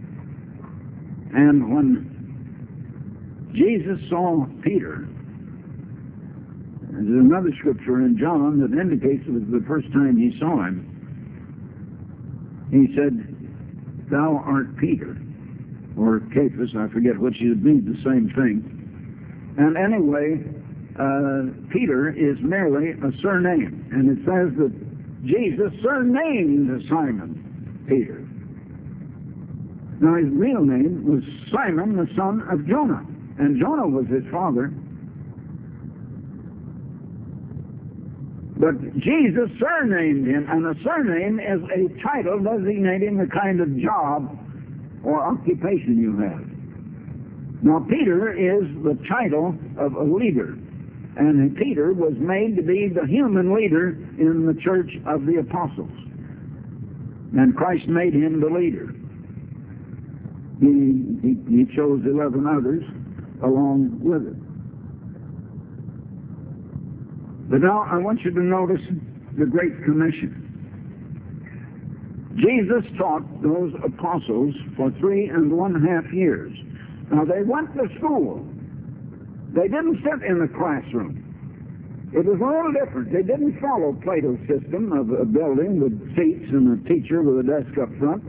And when Jesus saw Peter, there's another scripture in John that indicates it was the first time he saw him. He said, thou art Peter, or Cephas, I forget which, it means the same thing. And anyway, uh, Peter is merely a surname. And it says that Jesus surnamed Simon Peter. Now, his real name was Simon, the son of Jonah. And Jonah was his father. But Jesus surnamed him, and a surname is a title designating the kind of job or occupation you have. Now, Peter is the title of a leader, and Peter was made to be the human leader in the church of the apostles. And Christ made him the leader. He, he, he chose eleven others along with it. But now I want you to notice the Great Commission. Jesus taught those apostles for three and one half years. Now, they went to school. They didn't sit in the classroom. It was a little different. They didn't follow Plato's system of a building with seats and a teacher with a desk up front.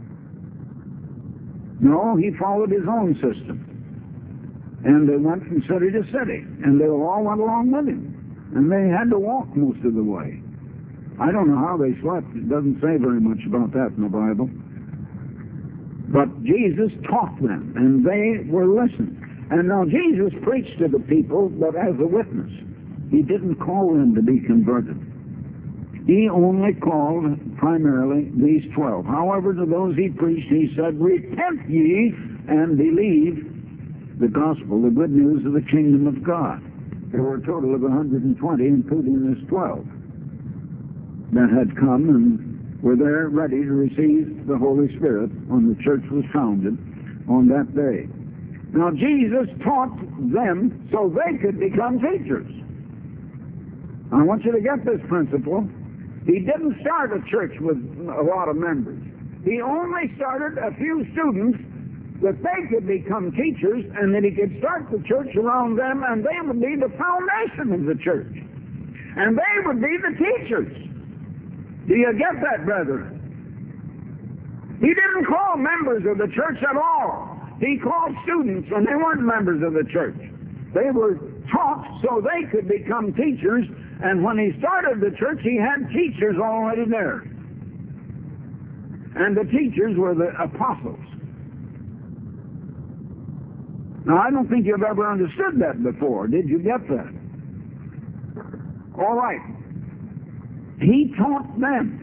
No, he followed his own system. And they went from city to city, and they all went along with him. And they had to walk most of the way. I don't know how they slept. It doesn't say very much about that in the Bible. But Jesus taught them, and they were listening. And now Jesus preached to the people, but as a witness. He didn't call them to be converted. He only called primarily these twelve. However, to those he preached, he said, repent ye and believe the gospel, the good news of the kingdom of God. There were a total of one hundred twenty, including this twelve, that had come and were there ready to receive the Holy Spirit when the church was founded on that day. Now, Jesus taught them so they could become teachers. I want you to get this principle. He didn't start a church with a lot of members. He only started a few students that they could become teachers, and that he could start the church around them, and they would be the foundation of the church. And they would be the teachers. Do you get that, brethren? He didn't call members of the church at all. He called students, and they weren't members of the church. They were taught so they could become teachers, and when he started the church, he had teachers already there. And the teachers were the apostles. Now, I don't think you've ever understood that before. Did you get that? All right. He taught them.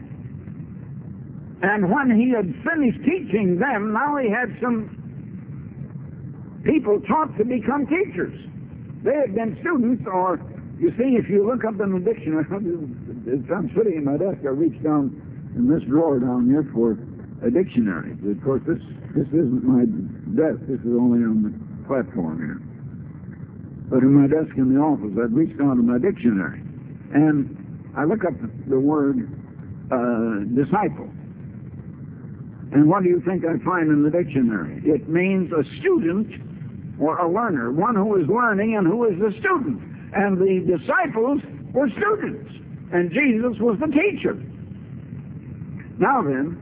And when he had finished teaching them, now he had some people taught to become teachers. They had been students, or, you see, if you look up in the dictionary, I'm sitting in my desk, I reached down in this drawer down here for a dictionary. Of course, this, this isn't my desk, this is only on the platform here. But in my desk in the office, I'd reached down to my dictionary, and I look up the word uh, disciple. And what do you think I find in the dictionary? It means a student or a learner, one who is learning and who is a student. And the disciples were students, and Jesus was the teacher. Now then,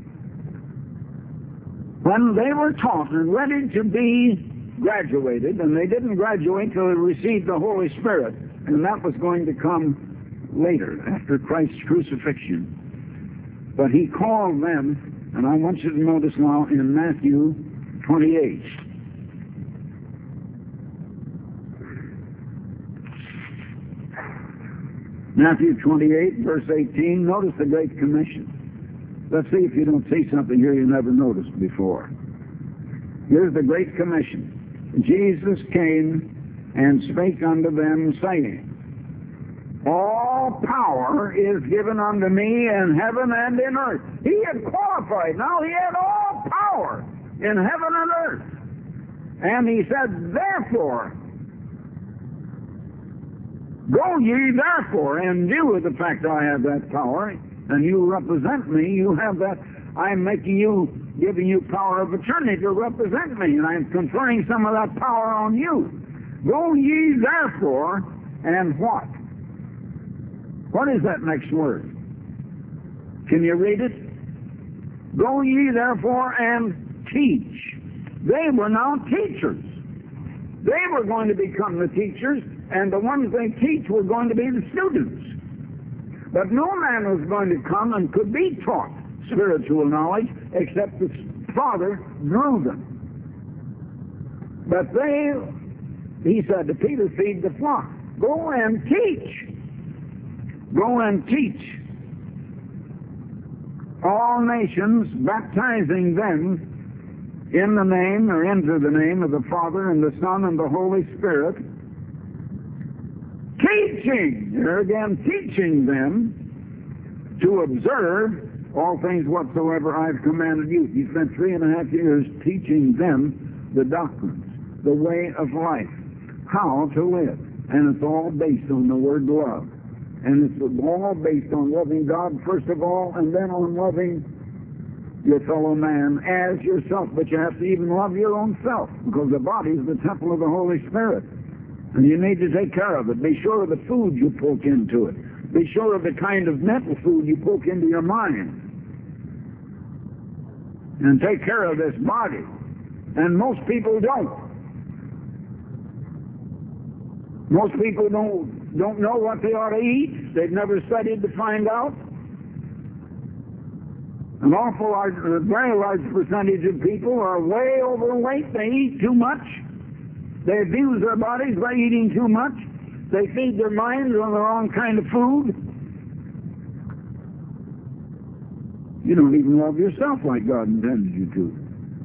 when they were taught and ready to be graduated, and they didn't graduate till they received the Holy Spirit, and that was going to come later, after Christ's crucifixion. But he called them, and I want you to notice now in Matthew twenty-eight. Matthew twenty-eight, verse eighteen, notice the Great Commission. Let's see if you don't see something here you never noticed before. Here's the Great Commission. Jesus came and spake unto them, saying, all power is given unto me in heaven and in earth. He had qualified. Now he had all power in heaven and earth. And he said, therefore, go ye therefore, in view of the fact that I have that power, and you represent me, you have that, I'm making you, giving you power of attorney to represent me, and I'm conferring some of that power on you. Go ye therefore, and what? What is that next word? Can you read it? Go ye therefore and teach. They were now teachers. They were going to become the teachers, and the ones they teach were going to be the students. But no man was going to come and could be taught spiritual knowledge except the Father drew them. But they, he said to Peter, feed the flock. Go and teach. Go and teach all nations, baptizing them in the name or into the name of the Father and the Son and the Holy Spirit, teaching, here again, teaching them to observe all things whatsoever I've commanded you. He spent three and a half years teaching them the doctrines, the way of life, how to live. And it's all based on the word love. And it's all based on loving God first of all, and then on loving your fellow man as yourself. But you have to even love your own self, because the body is the temple of the Holy Spirit. And you need to take care of it. Be sure of the food you poke into it. Be sure of the kind of mental food you poke into your mind. And take care of this body. And most people don't. Most people don't, don't know what they ought to eat. They've never studied to find out. An awful large, a very large percentage of people are way overweight. They eat too much. They abuse their bodies by eating too much. They feed their minds on the wrong kind of food. You don't even love yourself like God intended you to.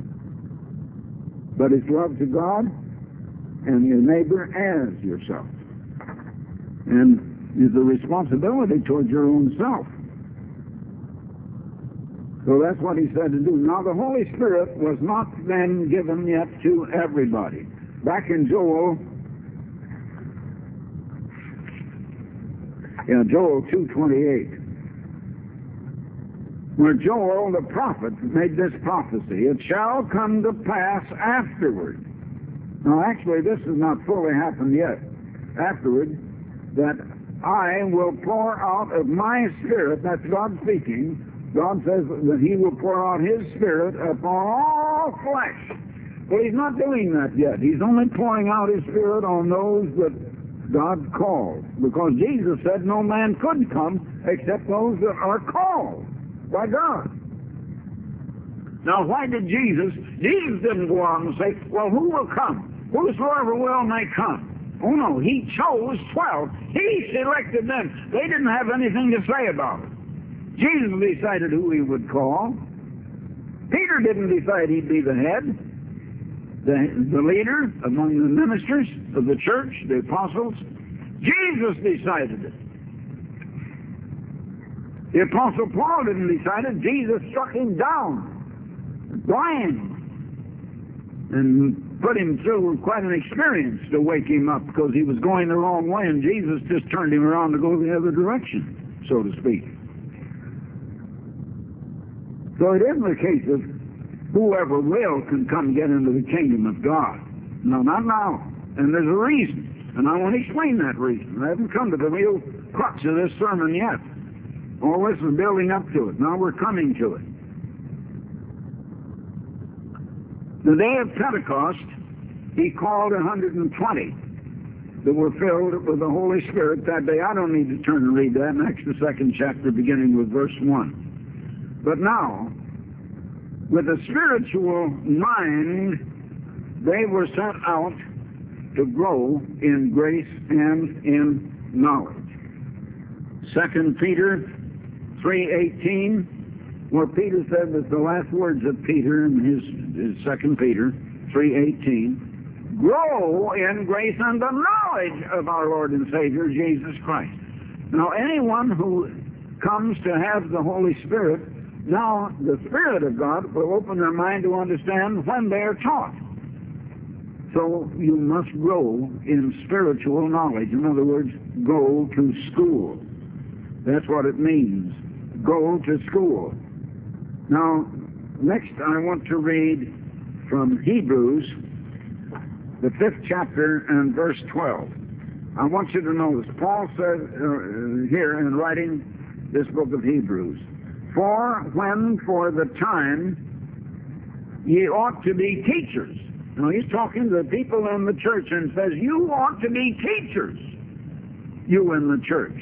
But it's love to God and your neighbor as yourself. And is the responsibility towards your own self. So that's what he said to do. Now the Holy Spirit was not then given yet to everybody. Back in Joel, yeah, Joel two twenty-eight, where Joel the prophet made this prophecy, it shall come to pass afterward. Now actually this has not fully happened yet. Afterward, that I will pour out of my Spirit, that's God speaking. God says that he will pour out his Spirit upon all flesh. Well, he's not doing that yet. He's only pouring out his Spirit on those that God called. Because Jesus said no man could come except those that are called by God. Now, why did Jesus? Jesus didn't go out and say, well, who will come? Whosoever will may come. Oh, no, he chose twelve. He selected them. They didn't have anything to say about it. Jesus decided who he would call. Peter didn't decide he'd be the head. the, the leader among the ministers of the church, the apostles. Jesus decided it. The Apostle Paul didn't decide it. Jesus struck him down, blind, and put him through quite an experience to wake him up because he was going the wrong way, and Jesus just turned him around to go the other direction, so to speak. So it isn't the case of whoever will can come get into the kingdom of God. No, not now. And there's a reason. And I want to explain that reason. I haven't come to the real crux of this sermon yet. All this is building up to it. Now we're coming to it. The day of Pentecost, he called one hundred twenty that were filled with the Holy Spirit that day. I don't need to turn and read that. Next, the second chapter, beginning with verse one. But now, with a spiritual mind, they were sent out to grow in grace and in knowledge. Second Peter three eighteen, where Peter said that the last words of Peter in his, his Second Peter three eighteen, grow in grace and the knowledge of our Lord and Savior Jesus Christ. Now, anyone who comes to have the Holy Spirit, now the Spirit of God will open their mind to understand when they are taught. So you must grow in spiritual knowledge. In other words, go to school. That's what it means. Go to school. Now, next I want to read from Hebrews, the fifth chapter and verse twelve. I want you to notice, Paul says uh, here in writing this book of Hebrews, for when for the time ye ought to be teachers. Now he's talking to the people in the church and says, you ought to be teachers, you in the church.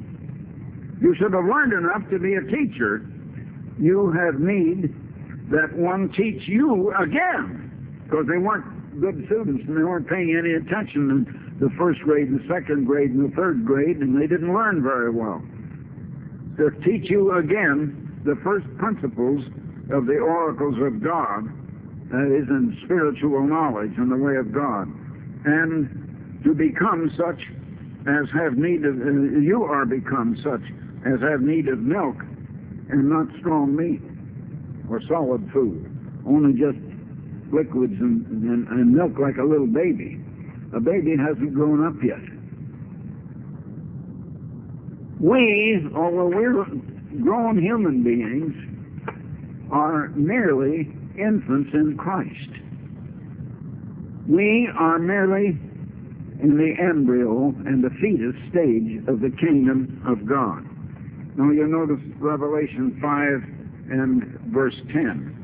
You should have learned enough to be a teacher. You have need that one teach you again, because they weren't good students and they weren't paying any attention in the first grade and the second grade and the third grade, and they didn't learn very well. To teach you again the first principles of the oracles of God, that is, in spiritual knowledge in the way of God, and to become such as have need of, uh, you are become such as have need of milk and not strong meat or solid food, only just liquids and, and, and milk like a little baby. A baby hasn't grown up yet. We, although we're grown human beings, are merely infants in Christ. We are merely in the embryo and the fetus stage of the kingdom of God. Now you'll notice Revelation five and verse ten,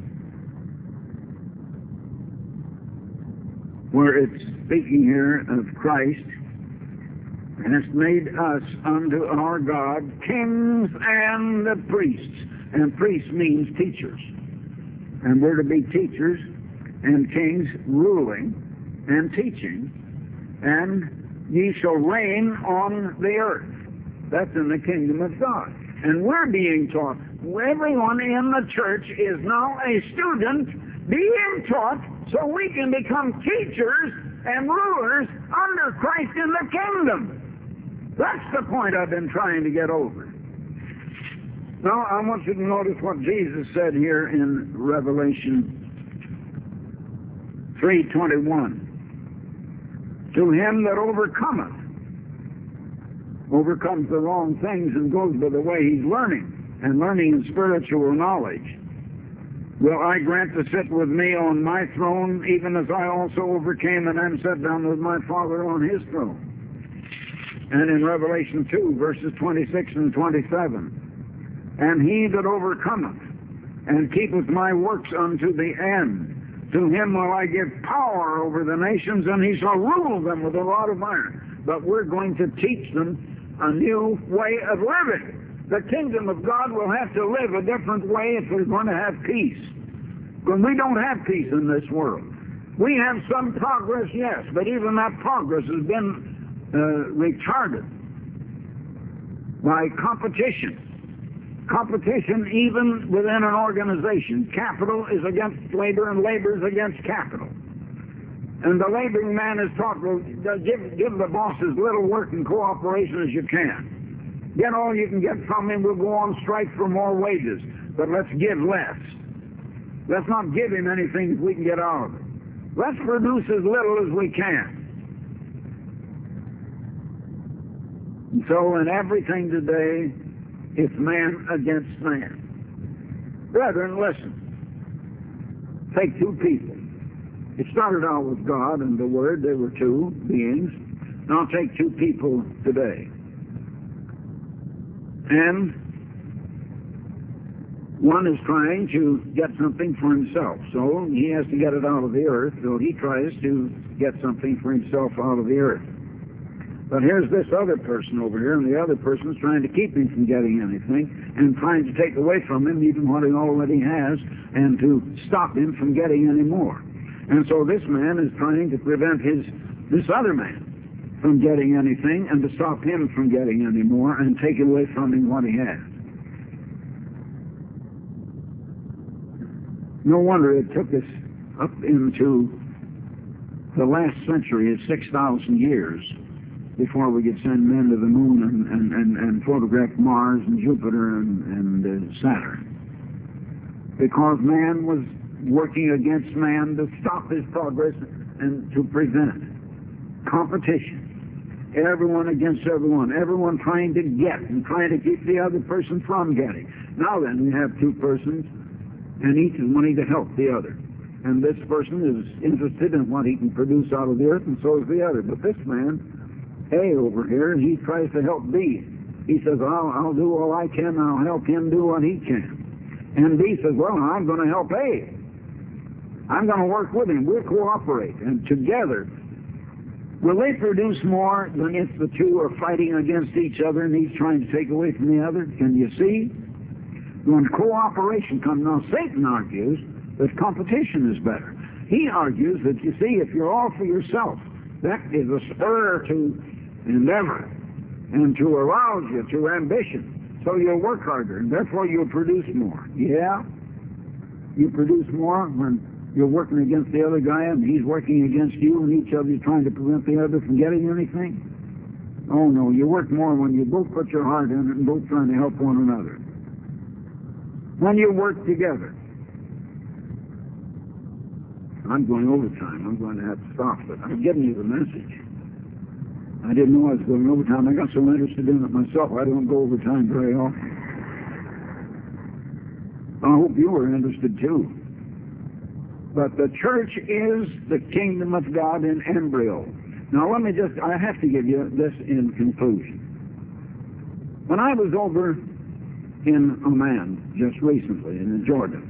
where it's speaking here of Christ, and it's made us unto our God kings and priests. And priests means teachers. And we're to be teachers and kings, ruling and teaching. And ye shall reign on the earth. That's in the kingdom of God. And we're being taught. Everyone in the church is now a student being taught so we can become teachers and rulers under Christ in the kingdom. That's the point I've been trying to get over. Now, I want you to notice what Jesus said here in Revelation three twenty-one. To him that overcometh, overcomes the wrong things and goes by the way he's learning, and learning in spiritual knowledge, will I grant to sit with me on my throne, even as I also overcame and am set down with my Father on his throne. And in Revelation two, verses twenty-six and twenty-seven, and he that overcometh and keepeth my works unto the end, to him will I give power over the nations, and he shall rule them with a rod of iron. But we're going to teach them a new way of living. The kingdom of God will have to live a different way if we're going to have peace. But we don't have peace in this world. We have some progress, yes, but even that progress has been uh, retarded by competition. Competition even within an organization. Capital is against labor and labor is against capital. And the laboring man is taught, well, give, give the boss as little work and cooperation as you can. Get all you can get from him. We'll go on strike for more wages. But let's give less. Let's not give him anything that we can get out of it. Let's produce as little as we can. And so in everything today, it's man against man. Brethren, listen. Take two people. It started out with God and the Word. There were two beings. Now take two people today. And one is trying to get something for himself. So he has to get it out of the earth. So he tries to get something for himself out of the earth. But here's this other person over here, and the other person is trying to keep him from getting anything and trying to take away from him even what he already has and to stop him from getting any more. And so this man is trying to prevent his this other man from getting anything and to stop him from getting any more and take away from him what he has. No wonder it took us up into the last century of six thousand years before we could send men to the moon and, and, and, and photograph Mars and Jupiter and, and uh, Saturn. Because man was working against man to stop his progress and to prevent competition. Everyone against everyone. Everyone trying to get and trying to keep the other person from getting. Now then, we have two persons, and each is wanting to help the other. And this person is interested in what he can produce out of the earth, and so is the other. But this man, A over here, he tries to help B. He says, I'll, I'll do all I can, I'll help him do what he can. And B says, well, I'm going to help A. I'm going to work with him. We'll cooperate. And together, will they produce more than if the two are fighting against each other and each trying to take away from the other? Can you see? When cooperation comes, now Satan argues that competition is better. He argues that, you see, if you're all for yourself, that is a spur to endeavor and to arouse you to ambition. So you'll work harder, and therefore you'll produce more. Yeah? You produce more when you're working against the other guy and he's working against you and each of you trying to prevent the other from getting anything? Oh, no, you work more when you both put your heart in it and both trying to help one another. When you work together. I'm going overtime. I'm going to have to stop, but I'm giving you the message. I didn't know I was going overtime. I got so interested in it myself, I don't go overtime very often. I hope you were interested too. But the church is the kingdom of God in embryo. Now let me just, I have to give you this in conclusion. When I was over in Oman just recently, in Jordan,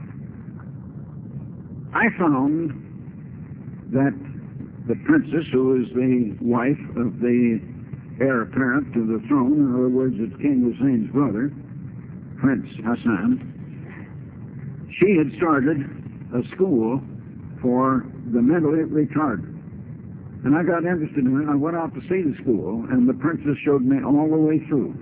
I found that the princess, who is the wife of the heir apparent to the throne, in other words, it's King Hussein's brother, Prince Hassan, she had started a school for the mentally retarded. And I got interested in it. I went out to see the school, and the princess showed me all the way through.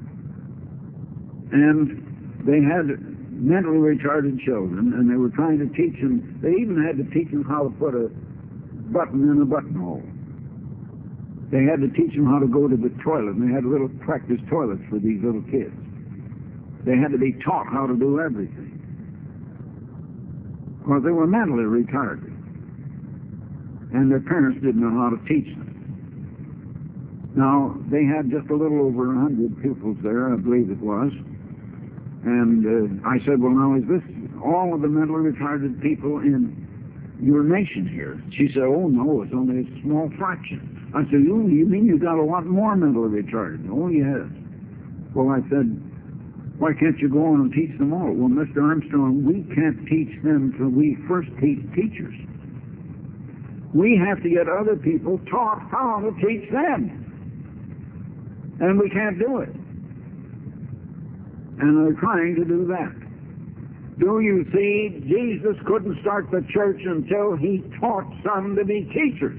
And they had mentally retarded children, and they were trying to teach them, they even had to teach them how to put a button in a buttonhole. They had to teach them how to go to the toilet, and they had little practice toilets for these little kids. They had to be taught how to do everything. Because they were mentally retarded. And their parents didn't know how to teach them. Now, they had just a little over a hundred pupils there, I believe it was. And uh, I said, well, now, is this all of the mentally retarded people in your nation here? She said, oh, no, it's only a small fraction. I said, you, you mean you got a lot more mentally retarded? Oh, yes. Well, I said, why can't you go on and teach them all? Well, Mister Armstrong, we can't teach them till we first teach teachers. We have to get other people taught how to teach them. And we can't do it. And they're trying to do that. Do you see, Jesus couldn't start the church until he taught some to be teachers.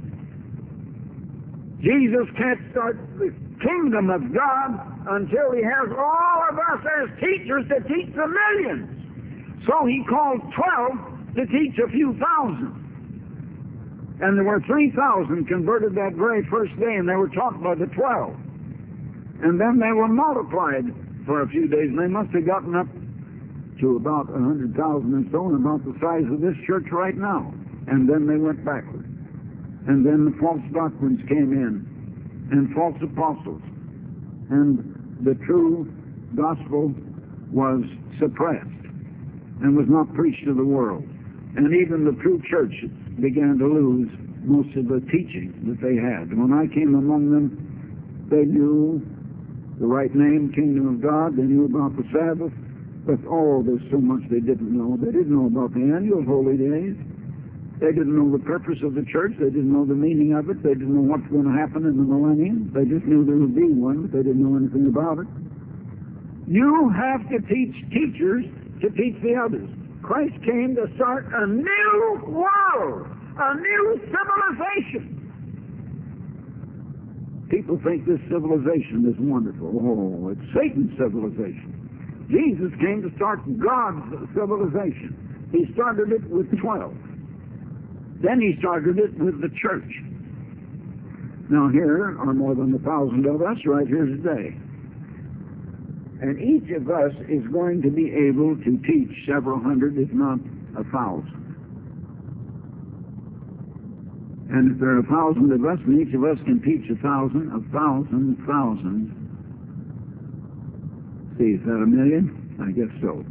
Jesus can't start the kingdom of God until he has all of us as teachers to teach the millions. So he called twelve to teach a few thousand. And there were three thousand converted that very first day, and they were taught by the twelve. And then they were multiplied for a few days, and they must have gotten up to about one hundred thousand or so, and about the size of this church right now. And then they went backward. And then the false doctrines came in, and false apostles. And the true gospel was suppressed and was not preached to the world. And even the true church began to lose most of the teaching that they had. When I came among them, they knew the right name, Kingdom of God. They knew about the Sabbath. But oh, there's so much they didn't know. They didn't know about the annual holy days. They didn't know the purpose of the church. They didn't know the meaning of it. They didn't know what's going to happen in the millennium. They just knew there would be one, but they didn't know anything about it. You have to teach teachers to teach the others. Christ came to start a new world, a new civilization. People think this civilization is wonderful. Oh, it's Satan's civilization. Jesus came to start God's civilization. He started it with twelve. Then he started it with the church. Now here are more than a thousand of us right here today. And each of us is going to be able to teach several hundred, if not a thousand. And if there are a thousand of us, and each of us can teach a thousand, a thousand, thousand. See, is that a million? I guess so.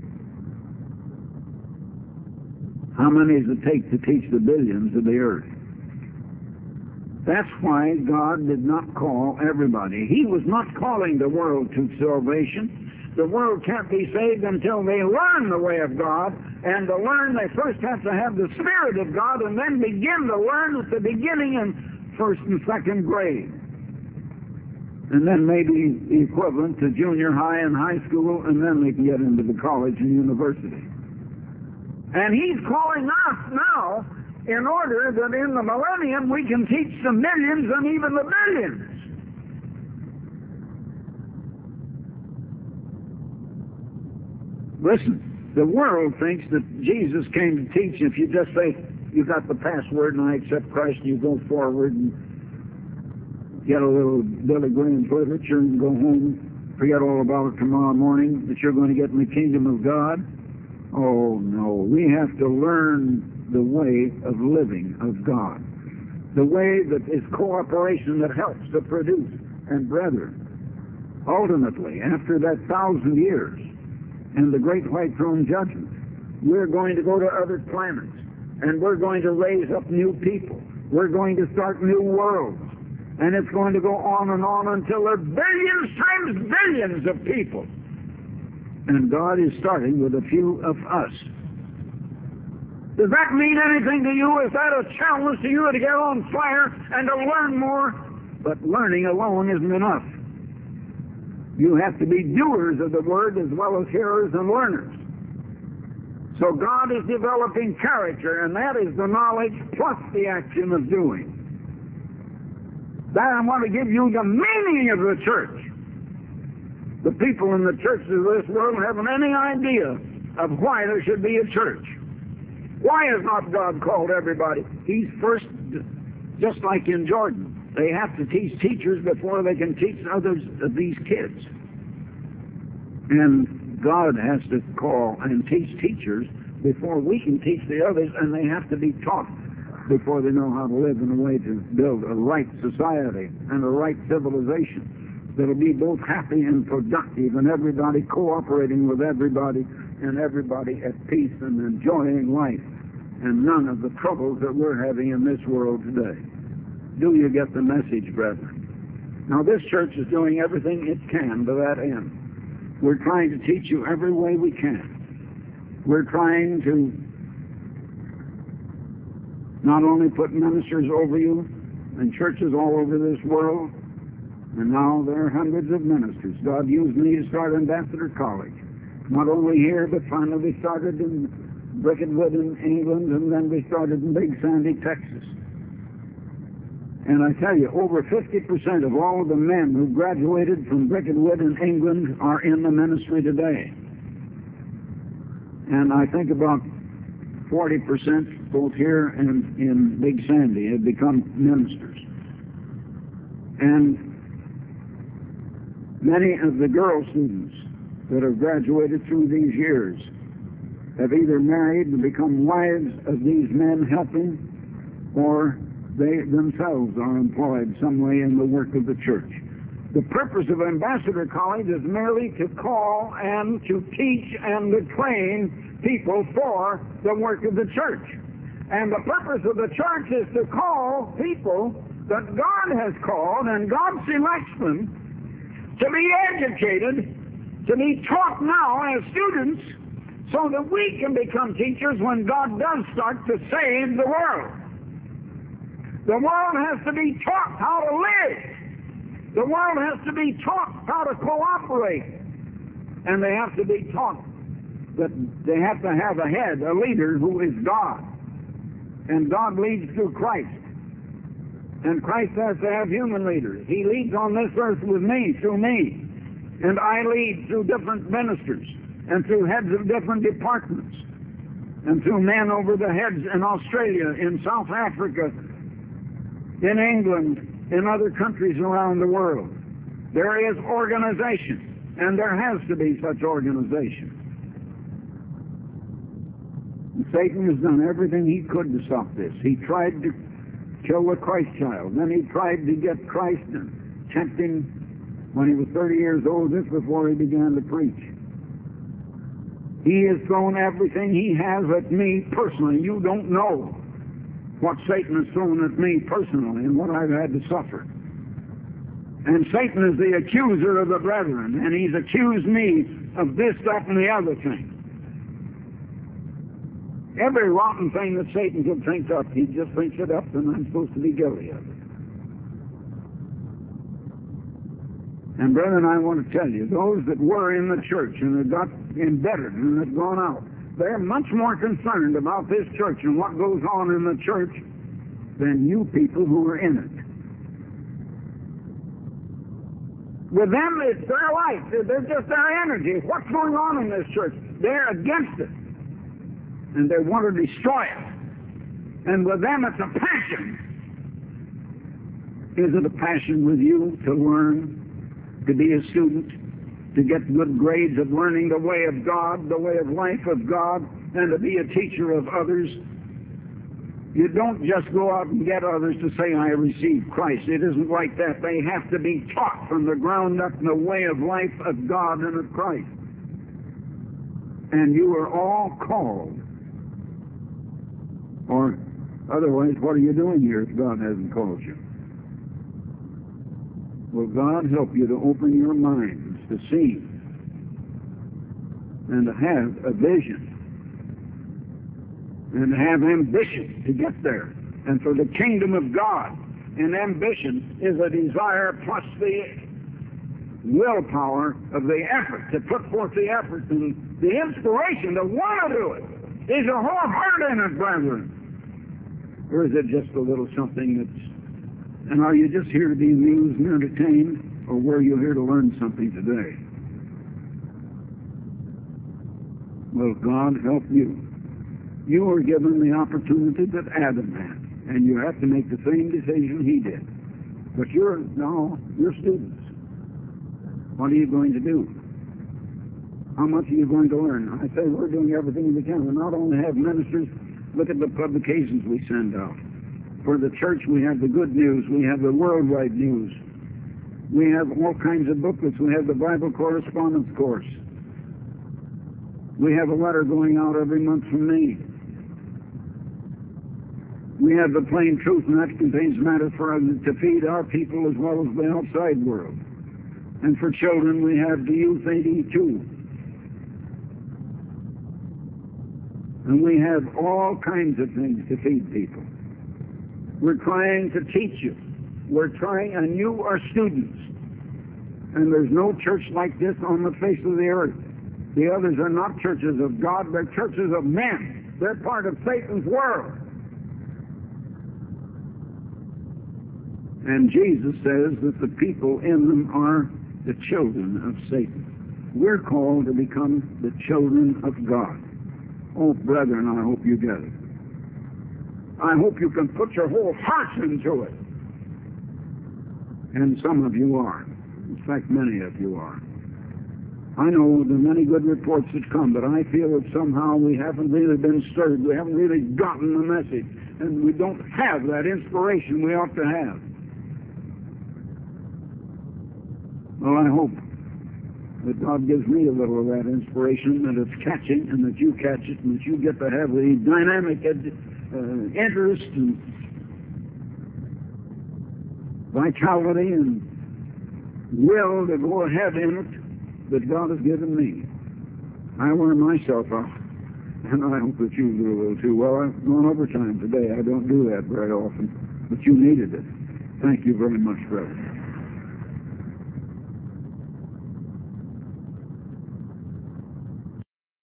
How many does it take to teach the billions of the earth? That's why God did not call everybody. He was not calling the world to salvation. The world can't be saved until they learn the way of God. And to learn, they first have to have the Spirit of God and then begin to learn at the beginning in first and second grade. And then maybe equivalent to junior high and high school, and then they can get into the college and university. And he's calling us now in order that in the millennium we can teach the millions and even the billions. Listen, the world thinks that Jesus came to teach. If you just say, you got the password and I accept Christ, and you go forward and get a little Billy Graham's literature and go home, forget all about it tomorrow morning, that you're going to get in the kingdom of God. Oh, no. We have to learn the way of living of God. The way that is cooperation that helps to produce. And brethren, ultimately, after that thousand years and the great white throne judgment, we're going to go to other planets and we're going to raise up new people. We're going to start new worlds. And it's going to go on and on until there are billions times billions of people. And God is starting with a few of us. Does that mean anything to you? Is that a challenge to you to get on fire and to learn more? But learning alone isn't enough. You have to be doers of the word as well as hearers and learners. So God is developing character, and that is the knowledge plus the action of doing. That I want to give you the meaning of the church. The people in the churches of this world haven't any idea of why there should be a church. Why has not God called everybody? He's first, just like in Jordan. They have to teach teachers before they can teach others of these kids. And God has to call and teach teachers before we can teach the others, and they have to be taught before they know how to live in a way to build a right society and a right civilization that'll be both happy and productive and everybody cooperating with everybody and everybody at peace and enjoying life and none of the troubles that we're having in this world today. Do you get the message, brethren? Now, this church is doing everything it can to that end. We're trying to teach you every way we can. We're trying to not only put ministers over you and churches all over this world, and now there are hundreds of ministers. God used me to start Ambassador College. Not only here, but finally we started in Bricketwood in England, and then we started in Big Sandy, Texas. And I tell you, over fifty percent of all the men who graduated from Bricketwood in England are in the ministry today. And I think about forty percent both here and in Big Sandy have become ministers. And many of the girl students that have graduated through these years have either married and become wives of these men helping, or they themselves are employed some way in the work of the church. The purpose of Ambassador College is merely to call and to teach and to train people for the work of the church. And the purpose of the church is to call people that God has called, and God selects them to be educated, to be taught now as students, so that we can become teachers when God does start to save the world. The world has to be taught how to live. The world has to be taught how to cooperate. And they have to be taught that they have to have a head, a leader who is God. And God leads through Christ. And Christ has to have human leaders. He leads on this earth with me, through me. And I lead through different ministers and through heads of different departments and through men over the heads in Australia, in South Africa, in England, in other countries around the world. There is organization, and there has to be such organization. And Satan has done everything he could to stop this. He tried to kill the Christ child. Then he tried to get Christ and tempt him when he was thirty years old, just before he began to preach. He has thrown everything he has at me personally. You don't know what Satan has thrown at me personally and what I've had to suffer. And Satan is the accuser of the brethren, and he's accused me of this, that, and the other thing. Every rotten thing that Satan could think up, he just thinks it up, and I'm supposed to be guilty of it. And brethren, I want to tell you, those that were in the church and that got embittered and have gone out, they're much more concerned about this church and what goes on in the church than you people who are in it. With them, it's their life. They're just their energy. What's going on in this church? They're against it. And they want to destroy it. And with them, it's a passion. Is it a passion with you to learn, to be a student, to get good grades of learning the way of God, the way of life of God, and to be a teacher of others? You don't just go out and get others to say, I received Christ. It isn't like that. They have to be taught from the ground up in the way of life of God and of Christ. And you are all called. Or otherwise, what are you doing here if God hasn't called you? Will God help you to open your minds to see and to have a vision and to have ambition to get there, and for the kingdom of God. And ambition is a desire plus the willpower of the effort, to put forth the effort and the inspiration to want to do it. Is your whole heart in it, brethren? Or is it just a little something that's... And are you just here to be amused and entertained, or were you here to learn something today? Well, God help you. You were given the opportunity that Adam had, and you have to make the same decision he did. But you're, no, you're students. What are you going to do? How much are you going to learn? I say we're doing everything we can. We not only have ministers, look at the publications we send out. For the church, we have the good news. We have the worldwide news. We have all kinds of booklets. We have the Bible correspondence course. We have a letter going out every month from me. We have the plain truth, and that contains matter for us to feed our people as well as the outside world. And for children, we have the Youth eighty-two. And we have all kinds of things to feed people. We're trying to teach you. We're trying, and you are students. And there's no church like this on the face of the earth. The others are not churches of God, they're churches of men. They're part of Satan's world. And Jesus says that the people in them are the children of Satan. We're called to become the children of God. Oh, brethren, I hope you get it. I hope you can put your whole heart into it. And some of you are. In fact, many of you are. I know there are many good reports that come, but I feel that somehow we haven't really been stirred. We haven't really gotten the message. And we don't have that inspiration we ought to have. Well, I hope that God gives me a little of that inspiration, that it's catching, and that you catch it, and that you get to have the dynamic uh, interest and vitality and will to go ahead in it that God has given me. I wear myself out, and I hope that you do a little too. Well, I've gone overtime today. I don't do that very often, but you needed it. Thank you very much, brother.